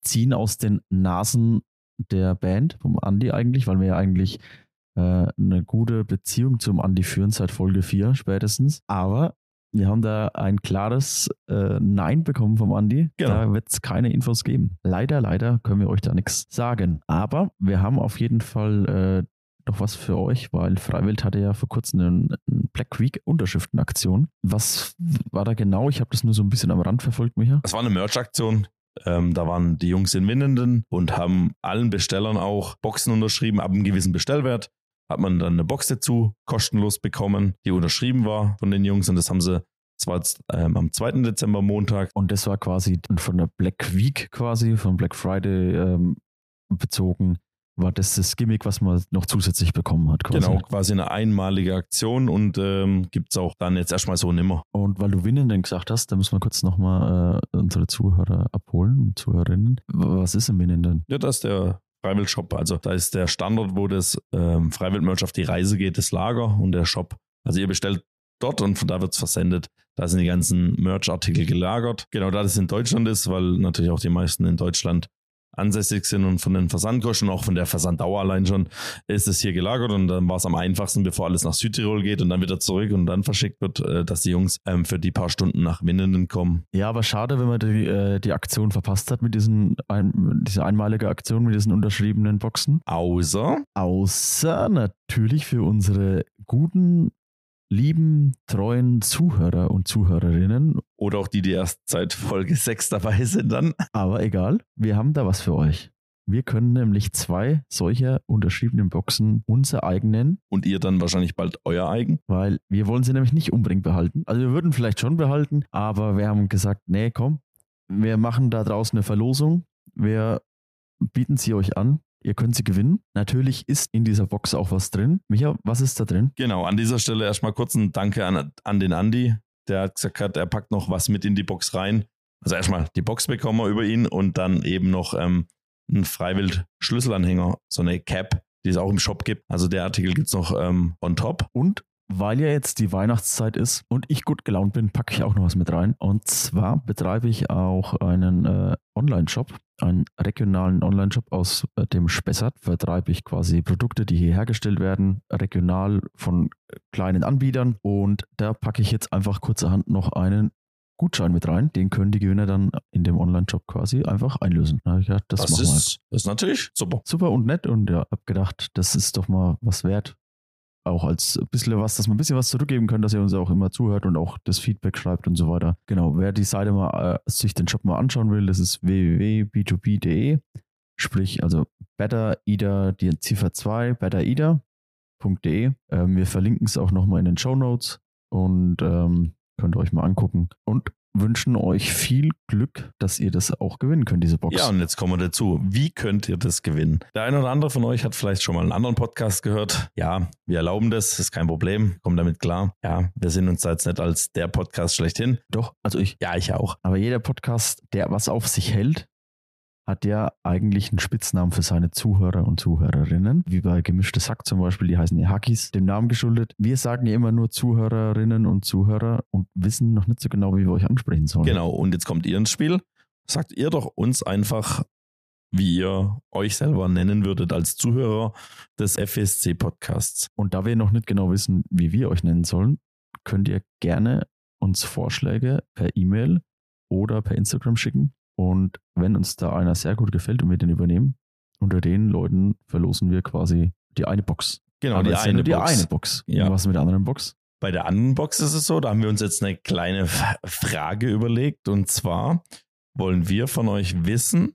ziehen aus den Nasen der Band, vom Andi eigentlich, weil wir ja eigentlich äh, eine gute Beziehung zum Andi führen seit Folge vier spätestens. Aber wir haben da ein klares äh, Nein bekommen vom Andi. Genau. Da wird es keine Infos geben. Leider, leider können wir euch da nichts sagen. Aber wir haben auf jeden Fall äh, noch was für euch, weil Freiwild hatte ja vor kurzem eine, eine Black Week Unterschriftenaktion. Was war da genau? Ich habe das nur so ein bisschen am Rand verfolgt, Micha. Das war eine Merch-Aktion. Ähm, da waren die Jungs in Winnenden und haben allen Bestellern auch Boxen unterschrieben, ab einem gewissen Bestellwert. Hat man dann eine Box dazu kostenlos bekommen, die unterschrieben war von den Jungs. Und das haben sie, das war jetzt ähm, am zweiten Dezember, Montag. Und das war quasi von der Black Week quasi, von Black Friday ähm, bezogen. War das das Gimmick, was man noch zusätzlich bekommen hat? Quasi. Genau, quasi eine einmalige Aktion und ähm, gibt es auch dann jetzt erstmal so nimmer. Und weil du Winnenden gesagt hast, da müssen wir kurz nochmal äh, unsere Zuhörer abholen und Zuhörerinnen. Was ist ein Winnenden? Ja, das ist der Freiwild-Shop. Also da ist der Standort, wo das ähm, Freiwild-Merch auf die Reise geht, das Lager und der Shop. Also ihr bestellt dort und von da wird es versendet. Da sind die ganzen Merch-Artikel gelagert. Genau, da das in Deutschland ist, weil natürlich auch die meisten in Deutschland ansässig sind und von den Versandkosten, auch von der Versanddauer allein schon, ist es hier gelagert und dann war es am einfachsten, bevor alles nach Südtirol geht und dann wieder zurück und dann verschickt wird, dass die Jungs ähm, für die paar Stunden nach Winnenden kommen. Ja, aber schade, wenn man die, äh, die Aktion verpasst hat mit diesen ein, diese einmalige Aktion mit diesen unterschriebenen Boxen. Außer? Außer natürlich für unsere guten, lieben, treuen Zuhörer und Zuhörerinnen. Oder auch die, die erst seit Folge sechs dabei sind dann. Aber egal, wir haben da was für euch. Wir können nämlich zwei solcher unterschriebenen Boxen unser eigen nennen. Und ihr dann wahrscheinlich bald euer eigen. Weil wir wollen sie nämlich nicht unbedingt behalten. Also wir würden vielleicht schon behalten, aber wir haben gesagt, nee, komm, wir machen da draußen eine Verlosung. Wir bieten sie euch an. Ihr könnt sie gewinnen. Natürlich ist in dieser Box auch was drin. Micha, was ist da drin? Genau, an dieser Stelle erstmal kurz ein Danke an, an den Andi. Der hat gesagt, er packt noch was mit in die Box rein. Also erstmal die Box bekommen wir über ihn und dann eben noch ähm, einen Freiwild-Schlüsselanhänger, so eine Cap, die es auch im Shop gibt. Also der Artikel gibt es noch ähm, on top. Und weil ja jetzt die Weihnachtszeit ist und ich gut gelaunt bin, packe ich auch noch was mit rein. Und zwar betreibe ich auch einen äh, Online-Shop, einen regionalen Online-Shop aus äh, dem Spessart. Vertreibe ich quasi Produkte, die hier hergestellt werden, regional von äh, kleinen Anbietern. Und da packe ich jetzt einfach kurzerhand noch einen Gutschein mit rein. Den können die Gewinner dann in dem Online-Shop quasi einfach einlösen. Da habe ich gedacht, das, das machen wir ist, das ist natürlich super. Super und nett und ja, habe gedacht, das ist doch mal was wert. Auch als ein bisschen was, dass man ein bisschen was zurückgeben können, dass ihr uns auch immer zuhört und auch das Feedback schreibt und so weiter. Genau, wer die Seite mal, äh, sich den Shop mal anschauen will, das ist w w w punkt b zwei b punkt d e, sprich also Better Ida, die Ziffer zwei, better ida punkt d e. Ähm, wir verlinken es auch nochmal in den Shownotes und ähm, könnt ihr euch mal angucken und wünschen euch viel Glück, dass ihr das auch gewinnen könnt, diese Box. Ja, und jetzt kommen wir dazu. Wie könnt ihr das gewinnen? Der eine oder andere von euch hat vielleicht schon mal einen anderen Podcast gehört. Ja, wir erlauben das, ist kein Problem, kommt damit klar. Ja, wir sehen uns da jetzt nicht als der Podcast schlechthin. Doch, also ich. Ja, ich auch. Aber jeder Podcast, der was auf sich hält, hat ja eigentlich einen Spitznamen für seine Zuhörer und Zuhörerinnen, wie bei Gemischtes Hack zum Beispiel, die heißen ja Hackis, dem Namen geschuldet. Wir sagen ja immer nur Zuhörerinnen und Zuhörer und wissen noch nicht so genau, wie wir euch ansprechen sollen. Genau, und jetzt kommt ihr ins Spiel. Sagt ihr doch uns einfach, wie ihr euch selber nennen würdet als Zuhörer des F S C-Podcasts. Und da wir noch nicht genau wissen, wie wir euch nennen sollen, könnt ihr gerne uns Vorschläge per E-Mail oder per Instagram schicken. Und wenn uns da einer sehr gut gefällt und wir den übernehmen, unter den Leuten verlosen wir quasi die eine Box. Genau, Aber die es ist ja eine nur die Box. eine Box. Ja. Und was mit der anderen Box? Bei der anderen Box ist es so, da haben wir uns jetzt eine kleine Frage überlegt. Und zwar wollen wir von euch wissen,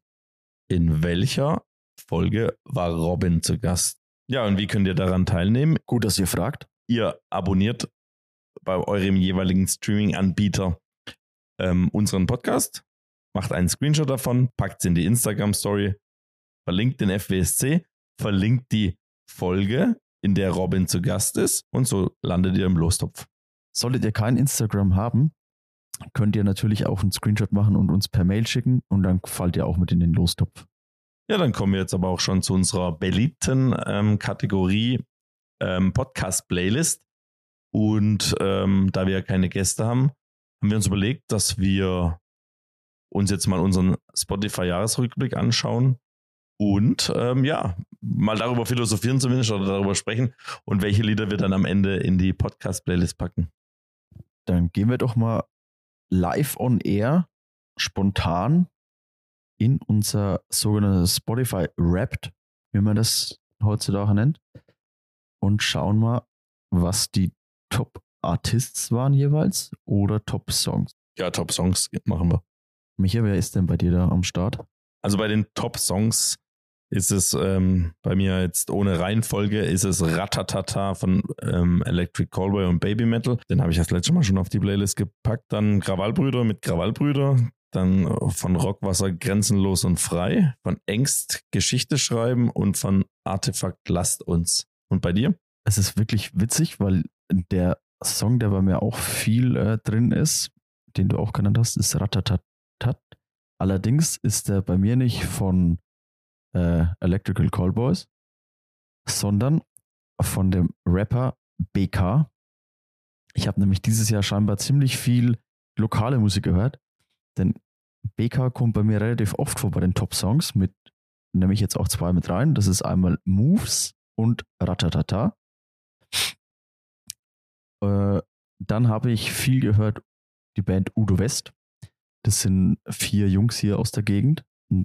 in welcher Folge war Robin zu Gast? Ja, und wie könnt ihr daran teilnehmen? Gut, dass ihr fragt. Ihr abonniert bei eurem jeweiligen Streaming-Anbieter ähm, unseren Podcast, macht einen Screenshot davon, packt es in die Instagram-Story, verlinkt den F W S C, verlinkt die Folge, in der Robin zu Gast ist und so landet ihr im Lostopf. Solltet ihr kein Instagram haben, könnt ihr natürlich auch einen Screenshot machen und uns per Mail schicken und dann fallt ihr auch mit in den Lostopf. Ja, dann kommen wir jetzt aber auch schon zu unserer beliebten ähm, Kategorie ähm, Podcast-Playlist. Und ähm, da wir keine Gäste haben, haben wir uns überlegt, dass wir uns jetzt mal unseren Spotify-Jahresrückblick anschauen und ähm, ja, mal darüber philosophieren zumindest oder darüber sprechen und welche Lieder wir dann am Ende in die Podcast-Playlist packen. Dann gehen wir doch mal live on air, spontan in unser sogenanntes Spotify Wrapped, wie man das heutzutage nennt, und schauen mal, was die Top-Artists waren jeweils oder Top-Songs. Ja, Top-Songs machen wir. Micha, wer ist denn bei dir da am Start? Also bei den Top-Songs ist es ähm, bei mir jetzt ohne Reihenfolge, ist es Ratatata von ähm, Electric Callboy und Baby Metal. Den habe ich das letzte Mal schon auf die Playlist gepackt. Dann Krawallbrüder mit Krawallbrüder. Dann von Rockwasser Grenzenlos und Frei. Von Ängst Geschichte schreiben und von Artefakt Lasst uns. Und bei dir? Es ist wirklich witzig, weil der Song, der bei mir auch viel äh, drin ist, den du auch genannt hast, ist Ratatatat. Allerdings ist der bei mir nicht von äh, Electrical Callboys, sondern von dem Rapper B K. Ich habe nämlich dieses Jahr scheinbar ziemlich viel lokale Musik gehört, denn B K kommt bei mir relativ oft vor bei den Top-Songs, mit nehme ich jetzt auch zwei mit rein. Das ist einmal Moves und Ratatata. Äh, dann habe ich viel gehört, die Band Udo West. Das sind vier Jungs hier aus der Gegend. Und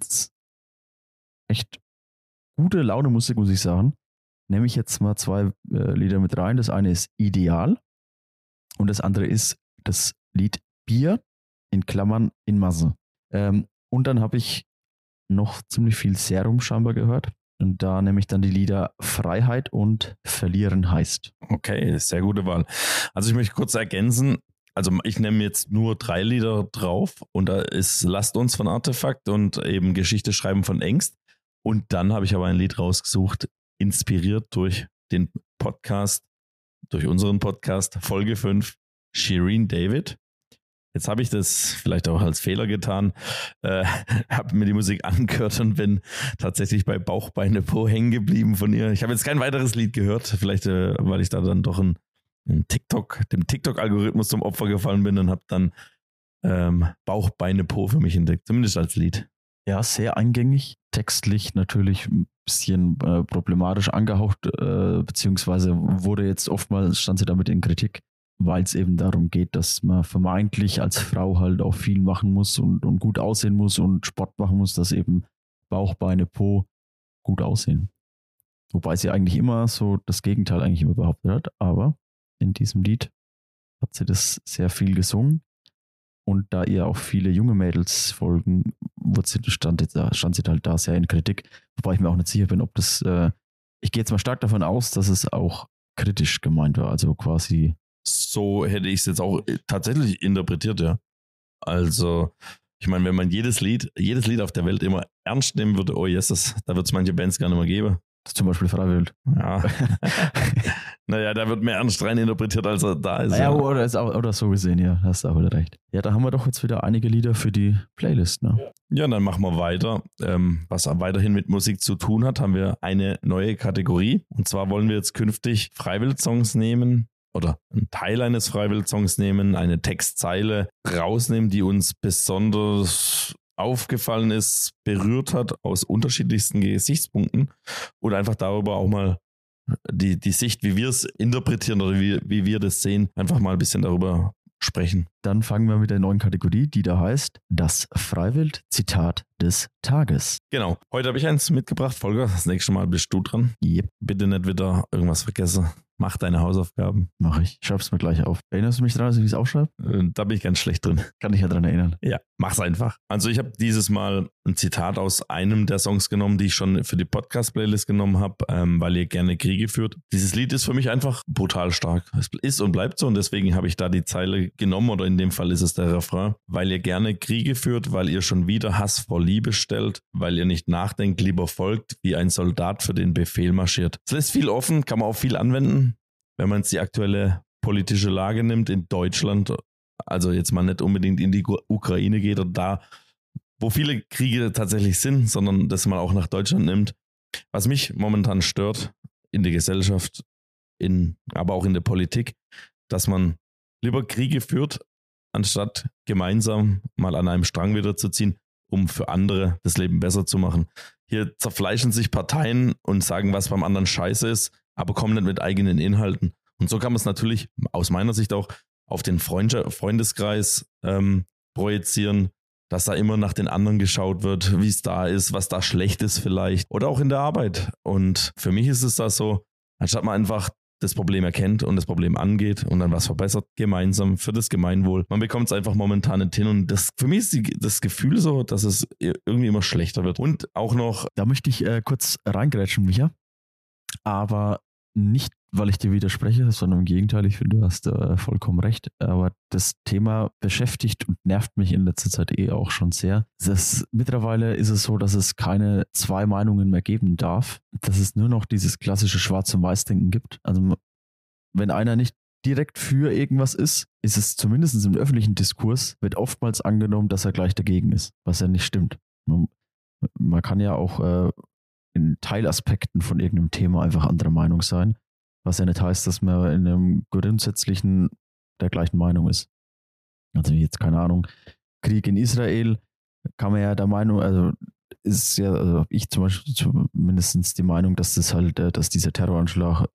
echt gute Laune Musik, muss ich sagen. Nehme ich jetzt mal zwei äh, Lieder mit rein. Das eine ist Ideal und das andere ist das Lied Bier in Klammern in Masse. Ähm, und dann habe ich noch ziemlich viel Serum scheinbar gehört. Und da nehme ich dann die Lieder Freiheit und Verlieren heißt. Okay, sehr gute Wahl. Also ich möchte kurz ergänzen, also ich nehme jetzt nur drei Lieder drauf und da ist Lasst uns von Artefakt und eben Geschichte schreiben von Ängst. Und dann habe ich aber ein Lied rausgesucht, inspiriert durch den Podcast, durch unseren Podcast, Folge fünf, Shireen David. Jetzt habe ich das vielleicht auch als Fehler getan, äh, habe mir die Musik angehört und bin tatsächlich bei Bauch, Beine, Po hängen geblieben von ihr. Ich habe jetzt kein weiteres Lied gehört, vielleicht äh, weil ich da dann doch ein, ein TikTok, dem TikTok-Algorithmus zum Opfer gefallen bin und habe dann ähm, Bauch, Beine, Po für mich entdeckt, zumindest als Lied. Ja, sehr eingängig, textlich natürlich ein bisschen äh, problematisch angehaucht, äh, beziehungsweise wurde jetzt oftmals, stand sie damit in Kritik, weil es eben darum geht, dass man vermeintlich als Frau halt auch viel machen muss und, und gut aussehen muss und Sport machen muss, dass eben Bauch, Beine, Po gut aussehen. Wobei sie eigentlich immer so das Gegenteil eigentlich immer behauptet hat, aber in diesem Lied hat sie das sehr viel gesungen und da ihr auch viele junge Mädels folgen, wurde sie, stand, jetzt, stand sie halt da sehr in Kritik, wobei ich mir auch nicht sicher bin, ob das, äh, ich gehe jetzt mal stark davon aus, dass es auch kritisch gemeint war, also quasi so hätte ich es jetzt auch tatsächlich interpretiert, ja. Also, ich meine, wenn man jedes Lied, jedes Lied auf der Welt immer ernst nehmen würde, oh Jesus, da wird es manche Bands gar nicht mehr geben. Zum Beispiel Freiwild. Ja. Naja, da wird mehr ernst rein interpretiert, als er da ist. Ja, ja. Oder, ist auch, oder so gesehen, ja, hast du auch wieder recht. Ja, da haben wir doch jetzt wieder einige Lieder für die Playlist, ne? Ja, dann machen wir weiter. Ähm, was weiterhin mit Musik zu tun hat, haben wir eine neue Kategorie. Und zwar wollen wir jetzt künftig Freiwild-Songs nehmen, oder einen Teil eines Freiwild-Songs nehmen, eine Textzeile rausnehmen, die uns besonders aufgefallen ist, berührt hat, aus unterschiedlichsten Gesichtspunkten und einfach darüber auch mal die, die Sicht, wie wir es interpretieren oder wie, wie wir das sehen, einfach mal ein bisschen darüber sprechen. Dann fangen wir mit der neuen Kategorie, die da heißt das Freiwild-Zitat des Tages. Genau. Heute habe ich eins mitgebracht. Volker, das nächste Mal bist du dran. Yep. Bitte nicht wieder irgendwas vergessen. Mach deine Hausaufgaben. Mach ich. Schreib's mir gleich auf. Erinnerst du mich daran, dass ich es aufschreibe? Äh, Da bin ich ganz schlecht drin. Kann dich ja daran erinnern. Ja, mach's einfach. Also ich habe dieses Mal ein Zitat aus einem der Songs genommen, die ich schon für die Podcast-Playlist genommen habe, ähm, weil ihr gerne Kriege führt. Dieses Lied ist für mich einfach brutal stark. Es ist und bleibt so und deswegen habe ich da die Zeile genommen oder in dem Fall ist es der Refrain. Weil ihr gerne Kriege führt, weil ihr schon wieder Hass vor Liebe stellt, weil ihr nicht nachdenkt, lieber folgt, wie ein Soldat für den Befehl marschiert. Es lässt viel offen, kann man auch viel anwenden, wenn man jetzt die aktuelle politische Lage nimmt in Deutschland, also jetzt mal nicht unbedingt in die Ukraine geht oder da, wo viele Kriege tatsächlich sind, sondern das mal auch nach Deutschland nimmt. Was mich momentan stört in der Gesellschaft, in, aber auch in der Politik, dass man lieber Kriege führt, anstatt gemeinsam mal an einem Strang wieder zu ziehen, um für andere das Leben besser zu machen. Hier zerfleischen sich Parteien und sagen, was beim anderen scheiße ist, aber kommen nicht mit eigenen Inhalten. Und so kann man es natürlich aus meiner Sicht auch auf den Freund- Freundeskreis ähm, projizieren, dass da immer nach den anderen geschaut wird, wie es da ist, was da schlecht ist vielleicht oder auch in der Arbeit. Und für mich ist es da so, anstatt man einfach das Problem erkennt und das Problem angeht und dann was verbessert, gemeinsam für das Gemeinwohl. Man bekommt es einfach momentan nicht hin und das, für mich ist die, das Gefühl so, dass es irgendwie immer schlechter wird. Und auch noch... Da möchte ich äh, kurz reingrätschen, Micha, aber nicht, weil ich dir widerspreche, sondern im Gegenteil, ich finde, du hast äh, vollkommen recht, aber das Thema beschäftigt und nervt mich in letzter Zeit eh auch schon sehr. Das, mittlerweile ist es so, dass es keine zwei Meinungen mehr geben darf, dass es nur noch dieses klassische Schwarz- und Weiß-Denken gibt. Also wenn einer nicht direkt für irgendwas ist, ist es zumindest im öffentlichen Diskurs, wird oftmals angenommen, dass er gleich dagegen ist, was ja nicht stimmt. Man, man kann ja auch äh, in Teilaspekten von irgendeinem Thema einfach anderer Meinung sein, was ja nicht heißt, dass man in einem grundsätzlichen der gleichen Meinung ist. Also jetzt, keine Ahnung, Krieg in Israel, kann man ja der Meinung, also ist ja, also ich zum Beispiel zumindest die Meinung, dass das halt, dass dieser Terroranschlag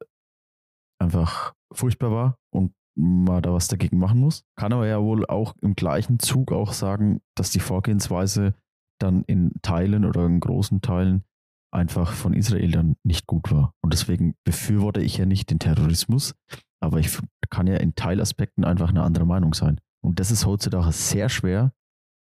einfach furchtbar war und man da was dagegen machen muss. Kann aber ja wohl auch im gleichen Zug auch sagen, dass die Vorgehensweise dann in Teilen oder in großen Teilen einfach von Israel dann nicht gut war. Und deswegen befürworte ich ja nicht den Terrorismus, aber ich kann ja in Teilaspekten einfach eine andere Meinung sein. Und das ist heutzutage sehr schwer,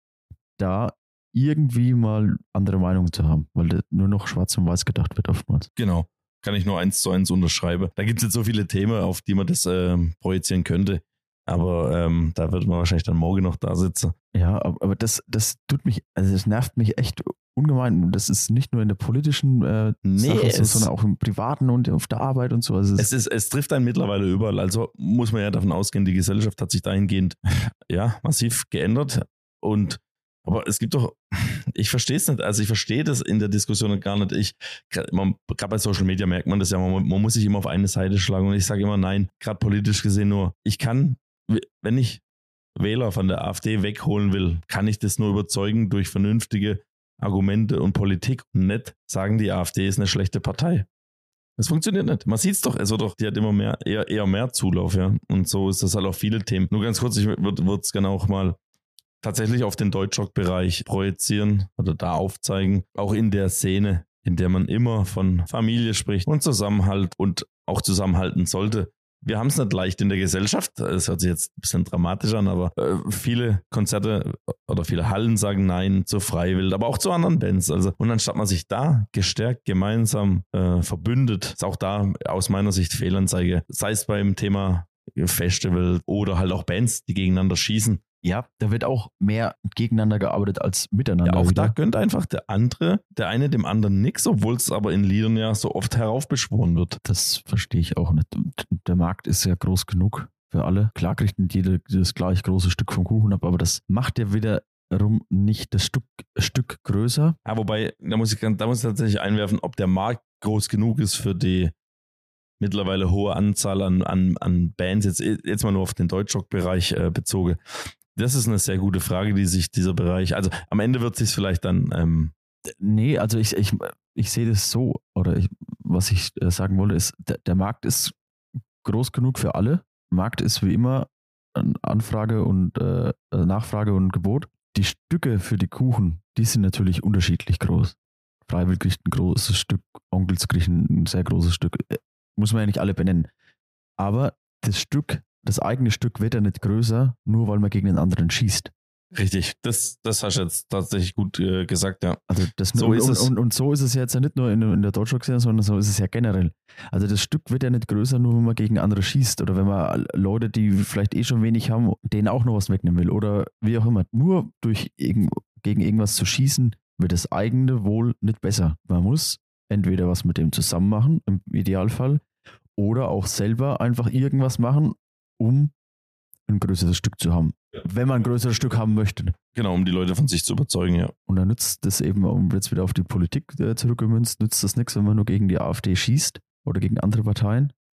da irgendwie mal andere Meinungen zu haben, weil nur noch schwarz und weiß gedacht wird oftmals. Genau, kann ich nur eins zu eins unterschreiben. Da gibt es jetzt so viele Themen, auf die man das äh, projizieren könnte, aber ähm, da wird man wahrscheinlich dann morgen noch da sitzen. Ja, aber das, das tut mich, also das nervt mich echt ungemein. Das ist nicht nur in der politischen äh, nee, Sache so, sondern auch im Privaten und auf der Arbeit und so. Also es, es, ist, es trifft einen mittlerweile überall. Also muss man ja davon ausgehen, die Gesellschaft hat sich dahingehend ja, massiv geändert. Und aber es gibt doch, ich verstehe es nicht, also ich verstehe das in der Diskussion gar nicht. Ich, gerade bei Social Media merkt man das ja, man, man muss sich immer auf eine Seite schlagen und ich sage immer nein, gerade politisch gesehen nur, ich kann, wenn ich Wähler von der AfD wegholen will, kann ich das nur überzeugen durch vernünftige Argumente und Politik und nicht sagen, die AfD ist eine schlechte Partei. Das funktioniert nicht. Man sieht es doch, also doch, die hat immer mehr, eher, eher mehr Zulauf, ja. Und so ist das halt auf viele Themen. Nur ganz kurz, ich würde es gerne auch mal tatsächlich auf den Deutschrock-Bereich projizieren oder da aufzeigen. Auch in der Szene, in der man immer von Familie spricht und Zusammenhalt und auch zusammenhalten sollte. Wir haben es nicht leicht in der Gesellschaft. Das hört sich jetzt ein bisschen dramatisch an, aber äh, viele Konzerte oder viele Hallen sagen Nein zu Freiwild, aber auch zu anderen Bands. Also, und anstatt man sich da gestärkt gemeinsam äh, verbündet, ist auch da aus meiner Sicht Fehlanzeige. Sei es beim Thema Festival oder halt auch Bands, die gegeneinander schießen. Ja, da wird auch mehr gegeneinander gearbeitet als miteinander. Ja, auch wieder. da gönnt einfach der andere, der eine dem anderen nichts, obwohl es aber in Liedern ja so oft heraufbeschworen wird. Das verstehe ich auch nicht. Der Markt ist ja groß genug für alle. Klar kriegt nicht jeder das gleich große Stück vom Kuchen ab, aber das macht ja wiederum nicht das Stück, Stück größer. Ja, wobei, da muss ich, da muss ich tatsächlich einwerfen, ob der Markt groß genug ist für die mittlerweile hohe Anzahl an, an, an Bands, jetzt, jetzt mal nur auf den Deutschrock-Bereich äh, bezogen. Das ist eine sehr gute Frage, die sich dieser Bereich, also am Ende wird sich vielleicht dann... Ähm nee, also ich, ich, ich sehe das so, oder ich, was ich äh, sagen wollte, ist, der, der Markt ist groß genug für alle. Markt ist wie immer Anfrage und äh, Nachfrage und Gebot. Die Stücke für die Kuchen, die sind natürlich unterschiedlich groß. Freiwild kriegt ein großes Stück, Onkels kriegt ein sehr großes Stück. Muss man ja nicht alle benennen. Aber das Stück, das eigene Stück wird ja nicht größer, nur weil man gegen den anderen schießt. Richtig, das, das hast du jetzt tatsächlich gut äh, gesagt, ja. Also das so und, ist es. Und, und, und so ist es jetzt ja nicht nur in, in der Deutschrock-Szene, sondern so ist es ja generell. Also das Stück wird ja nicht größer, nur wenn man gegen andere schießt oder wenn man Leute, die vielleicht eh schon wenig haben, denen auch noch was wegnehmen will oder wie auch immer. Nur durch irgend, gegen irgendwas zu schießen, wird das eigene Wohl nicht besser. Man muss entweder was mit dem zusammen machen, im Idealfall, oder auch selber einfach irgendwas machen, um ein größeres Stück zu haben. Wenn man ein größeres Stück haben möchte. Genau, um die Leute von sich zu überzeugen, ja. Und dann nützt das eben, um jetzt wieder auf die Politik äh, zurückgemünzt, nützt das nichts, wenn man nur gegen die AfD schießt oder gegen andere Parteien.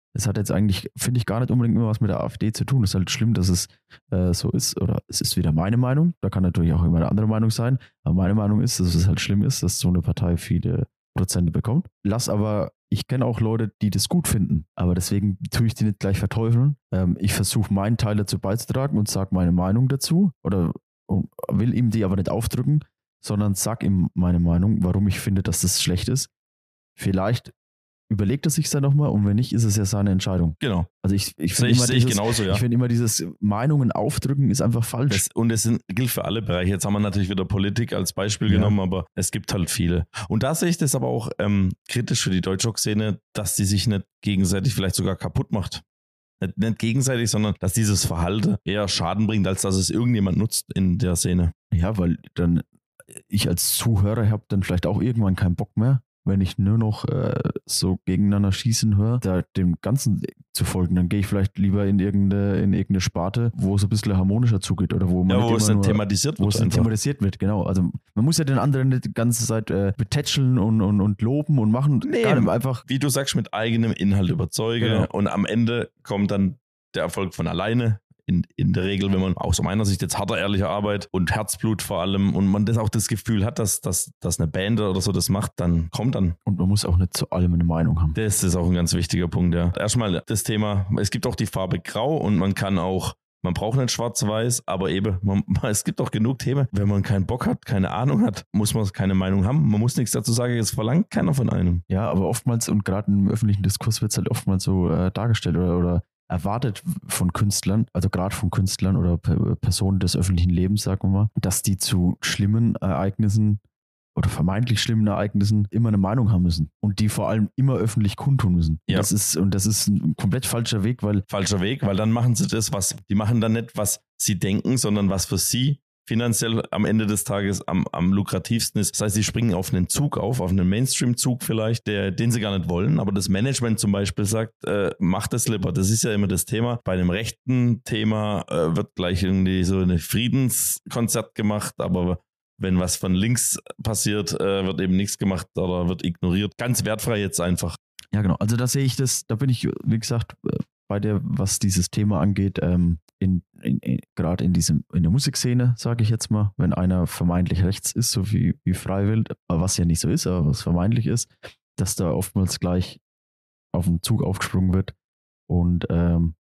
Es hat jetzt eigentlich, finde ich, gar nicht unbedingt immer was mit der AfD zu tun. Es ist halt schlimm, dass es äh, so ist. Oder es ist wieder meine Meinung. Da kann natürlich auch immer eine andere Meinung sein. Aber meine Meinung ist, dass es halt schlimm ist, dass so eine Partei viele Prozente bekommt. Lass aber, ich kenne auch Leute, die das gut finden. Aber deswegen tue ich die nicht gleich verteufeln. Ähm, ich versuche, meinen Teil dazu beizutragen und sage meine Meinung dazu. Oder will ihm die aber nicht aufdrücken, sondern sag ihm meine Meinung, warum ich finde, dass das schlecht ist. Vielleicht überlegt er sich dann nochmal und wenn nicht, ist es ja seine Entscheidung. Genau. Also ich, ich Sehe finde ich, immer, seh ich dieses- genauso, ja. ich finde immer dieses Meinungen aufdrücken ist einfach falsch. Das, und es sind, gilt für alle Bereiche. Jetzt haben wir natürlich wieder Politik als Beispiel Ja. genommen, aber es gibt halt viele. Und da sehe ich das aber auch ähm, kritisch für die Deutschrock-Szene, dass die sich nicht gegenseitig vielleicht sogar kaputt macht. Nicht, nicht gegenseitig, sondern dass dieses Verhalten eher Schaden bringt, als dass es irgendjemand nutzt in der Szene. Ja, weil dann ich als Zuhörer habe dann vielleicht auch irgendwann keinen Bock mehr, wenn ich nur noch äh, so gegeneinander schießen höre, da dem Ganzen zu folgen. Dann gehe ich vielleicht lieber in irgendeine, in irgendeine Sparte, wo es ein bisschen harmonischer zugeht oder wo man Ja, nicht wo es immer dann nur, thematisiert wo wird. es dann einfach. thematisiert wird, genau. Also man muss ja den anderen nicht die ganze Zeit äh, betätscheln und, und, und loben und machen. Nee. Gar nicht, einfach Wie du sagst, mit eigenem Inhalt überzeuge Genau. und am Ende kommt dann der Erfolg von alleine. In, in der Regel, wenn man aus meiner Sicht jetzt harter, ehrlicher Arbeit und Herzblut vor allem und man das auch das Gefühl hat, dass, dass, dass eine Band oder so das macht, dann kommt dann. und man muss auch nicht zu allem eine Meinung haben. Das ist auch ein ganz wichtiger Punkt, ja. Erstmal das Thema, es gibt auch die Farbe Grau und man kann auch, man braucht nicht schwarz-weiß, aber eben, man, es gibt auch genug Themen. Wenn man keinen Bock hat, keine Ahnung hat, muss man keine Meinung haben. Man muss nichts dazu sagen, es verlangt keiner von einem. Ja, aber oftmals und gerade im öffentlichen Diskurs wird es halt oftmals so äh, dargestellt oder, oder erwartet von Künstlern, also gerade von Künstlern oder Pe- Personen des öffentlichen Lebens, sagen wir mal, dass die zu schlimmen Ereignissen oder vermeintlich schlimmen Ereignissen immer eine Meinung haben müssen und die vor allem immer öffentlich kundtun müssen. Ja. Das ist, und das ist ein komplett falscher Weg, weil Falscher Weg, weil dann machen sie das, was, die machen dann nicht, was sie denken, sondern was für sie finanziell am Ende des Tages am, am lukrativsten ist. Das heißt, sie springen auf einen Zug auf, auf einen Mainstream-Zug vielleicht, der, den sie gar nicht wollen, aber das Management zum Beispiel sagt, äh, macht das lieber. Das ist ja immer das Thema. Bei einem rechten Thema äh, wird gleich irgendwie so ein Friedenskonzert gemacht, aber wenn was von links passiert, äh, wird eben nichts gemacht oder wird ignoriert. Ganz wertfrei jetzt einfach. ja genau, also da sehe ich das, da bin ich, wie gesagt, äh, bei der, was dieses Thema angeht, ähm, in, in, in, gerade in diesem, in der Musikszene, sage ich jetzt mal, wenn einer vermeintlich rechts ist, so wie, wie Freiwild, was ja nicht so ist, aber was vermeintlich ist, dass da oftmals gleich auf den Zug aufgesprungen wird und ähm,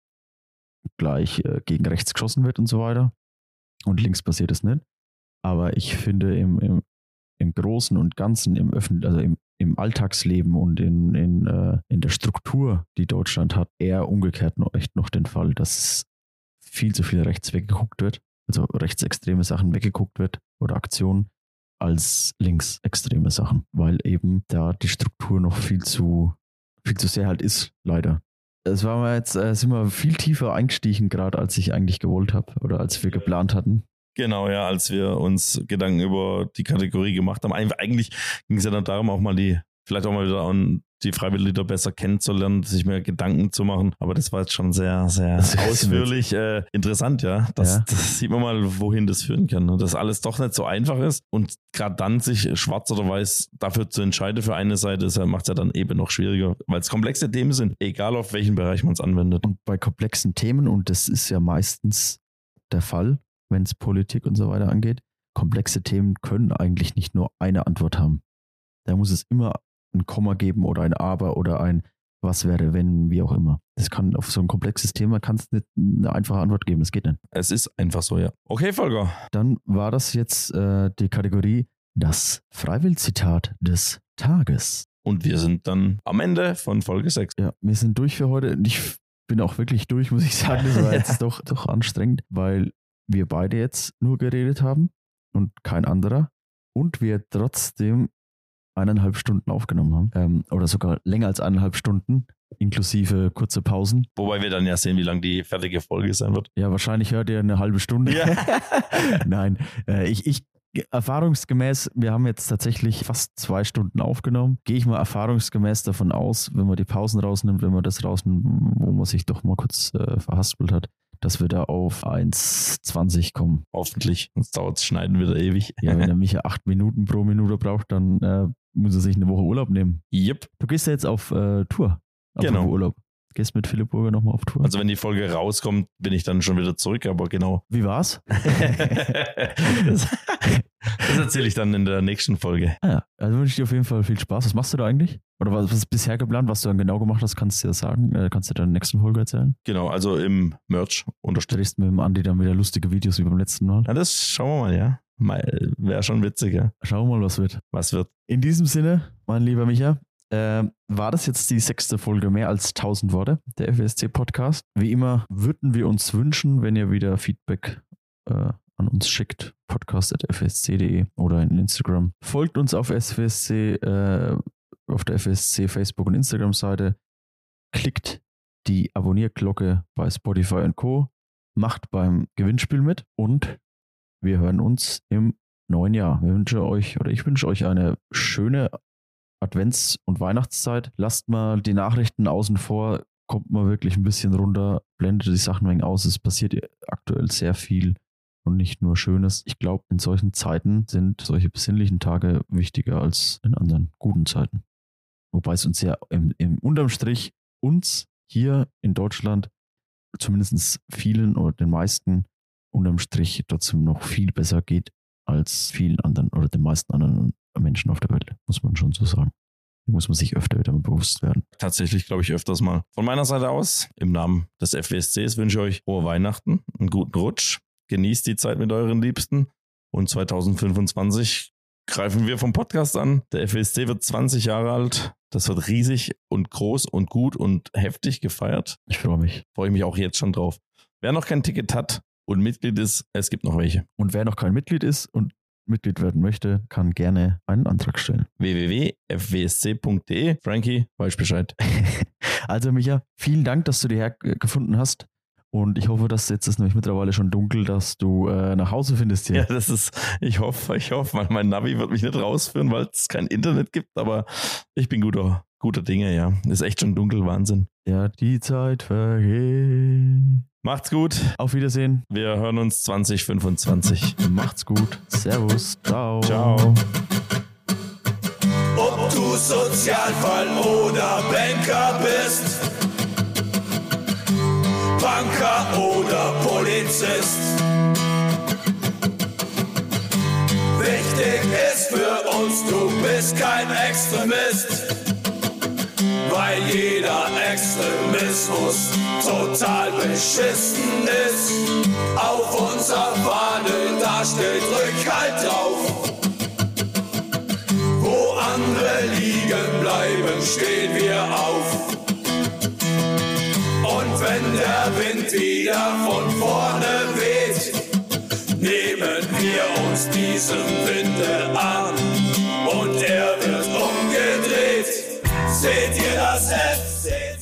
gleich äh, gegen rechts geschossen wird und so weiter. Und links passiert es nicht. Aber ich finde im, im, im Großen und Ganzen, im Öffentlich, also im, im Alltagsleben und in, in, äh, in der Struktur, die Deutschland hat, eher umgekehrt noch, echt noch den Fall, dass viel zu viel rechts weggeguckt wird, also rechtsextreme Sachen weggeguckt wird oder Aktionen, als linksextreme Sachen, weil eben da die Struktur noch viel zu, viel zu sehr halt ist, leider. Es war mal jetzt, äh, sind wir viel tiefer eingestiegen, gerade als ich eigentlich gewollt habe oder als wir geplant hatten. Genau, ja, als wir uns Gedanken über die Kategorie gemacht haben. Eig- Eigentlich ging es ja dann darum, auch mal die, vielleicht auch mal wieder an die Freiwilliger besser kennenzulernen, sich mehr Gedanken zu machen. Aber das war jetzt schon sehr, sehr Das ist ausführlich äh, interessant, ja. Das, Ja. das sieht man mal, wohin das führen kann. Und dass alles doch nicht so einfach ist. Und gerade dann sich schwarz oder weiß dafür zu entscheiden für eine Seite, das macht es ja dann eben noch schwieriger, weil es komplexe Themen sind, egal auf welchen Bereich man es anwendet. Und bei komplexen Themen, und das ist ja meistens der Fall, wenn es Politik und so weiter angeht, komplexe Themen können eigentlich nicht nur eine Antwort haben. Da muss es immer ein Komma geben oder ein Aber oder ein Was wäre, wenn, wie auch immer. Das kann auf so ein komplexes Thema kann es nicht eine einfache Antwort geben. Das geht nicht. Es ist einfach so, ja. Okay, Volker. Dann war das jetzt äh, die Kategorie das Freiwill-Zitat des Tages. Und wir sind dann am Ende von Folge sechs. Ja, wir sind durch für heute. Und ich bin auch wirklich durch, muss ich sagen. Das war jetzt doch, doch anstrengend, weil wir beide jetzt nur geredet haben und kein anderer. Und wir trotzdem eineinhalb Stunden aufgenommen haben. Ähm, oder sogar länger als eineinhalb Stunden, inklusive kurze Pausen. Wobei wir dann ja sehen, wie lang die fertige Folge sein wird. Ja, wahrscheinlich hört ihr eine halbe Stunde. Ja. Nein, äh, ich, ich erfahrungsgemäß, wir haben jetzt tatsächlich fast zwei Stunden aufgenommen. Gehe ich mal erfahrungsgemäß davon aus, wenn man die Pausen rausnimmt, wenn man das rausnimmt, wo man sich doch mal kurz äh, verhaspelt hat, dass wir da auf eins zwanzig kommen. Hoffentlich. Sonst dauert es Schneiden wieder ewig. Ja, wenn der Micha acht Minuten pro Minute braucht, dann äh, muss er sich eine Woche Urlaub nehmen. Yep. Du gehst ja jetzt auf äh, Tour. Auf Genau. Urlaub. Gehst mit Philipp Burger nochmal auf Tour? Also wenn die Folge rauskommt, bin ich dann schon wieder zurück, aber genau. Wie war's? das, das erzähle ich dann in der nächsten Folge. Ah ja, also wünsche ich dir auf jeden Fall viel Spaß. Was machst du da eigentlich? Oder was ist bisher geplant, was du dann genau gemacht hast, kannst du ja sagen. Äh, kannst du dir in der nächsten Folge erzählen? Genau, also im Merch unterstützt. Drehst mit dem Andi dann wieder lustige Videos wie beim letzten Mal. Ja, das schauen wir mal, ja. Wäre schon witziger. Schauen wir mal, was wird. Was wird. In diesem Sinne, mein lieber Micha, äh, war das jetzt die sechste Folge mehr als tausend Worte, der F W S C-Podcast. Wie immer würden wir uns wünschen, wenn ihr wieder Feedback äh, an uns schickt, podcast at f w s c punkt d e oder in Instagram. Folgt uns auf S W S C, äh, auf der F W S C Facebook- und Instagram-Seite. Klickt die Abonnierglocke bei Spotify und Co. Macht beim Gewinnspiel mit und wir hören uns im neuen Jahr. Wir wünschen euch, oder ich wünsche euch eine schöne Advents- und Weihnachtszeit. Lasst mal die Nachrichten außen vor, kommt mal wirklich ein bisschen runter, blendet die Sachen ein wenig aus. Es passiert aktuell sehr viel und nicht nur Schönes. Ich glaube, in solchen Zeiten sind solche besinnlichen Tage wichtiger als in anderen guten Zeiten. Wobei es uns ja im, im unterm Strich uns hier in Deutschland, zumindest vielen oder den meisten, unterm Strich trotzdem noch viel besser geht als vielen anderen oder den meisten anderen Menschen auf der Welt, muss man schon so sagen. Da muss man sich öfter wieder mal bewusst werden. Tatsächlich, glaube ich, öfters mal. Von meiner Seite aus, im Namen des F W S Cs wünsche ich euch frohe Weihnachten, einen guten Rutsch, genießt die Zeit mit euren Liebsten und zwanzig fünfundzwanzig greifen wir vom Podcast an. Der F W S C wird zwanzig Jahre alt. Das wird riesig und groß und gut und heftig gefeiert. Ich freue mich. Freue ich mich auch jetzt schon drauf. Wer noch kein Ticket hat und Mitglied ist, es gibt noch welche. Und wer noch kein Mitglied ist und Mitglied werden möchte, kann gerne einen Antrag stellen. w w w punkt f w s c punkt d e. Frankie, weiß Bescheid. Also Micha, vielen Dank, dass du die hergefunden hast. Und ich hoffe, dass jetzt ist nämlich mittlerweile schon dunkel, dass du äh, nach Hause findest hier. Ja, das ist, ich hoffe, ich hoffe, weil mein Navi wird mich nicht rausführen, weil es kein Internet gibt, aber ich bin guter, guter Dinge, ja. Ist echt schon dunkel, Wahnsinn. Ja, die Zeit vergeht. Macht's gut. Auf Wiedersehen. Wir hören uns zwanzig fünfundzwanzig. Macht's gut. Servus. Ciao. Ciao. Ob du Sozialfall oder Banker bist, Banker oder Polizist. Wichtig ist für uns, du bist kein Extremist, weil jeder Extremismus total beschissen ist. Auf unserer Fahne, da steht Rückhalt drauf. Wo andere liegen bleiben, stehen wir auf. Und wenn der Wind wieder von vorne weht, nehmen wir uns diesem Winde an und er wird umgedreht. Seht ihr das F?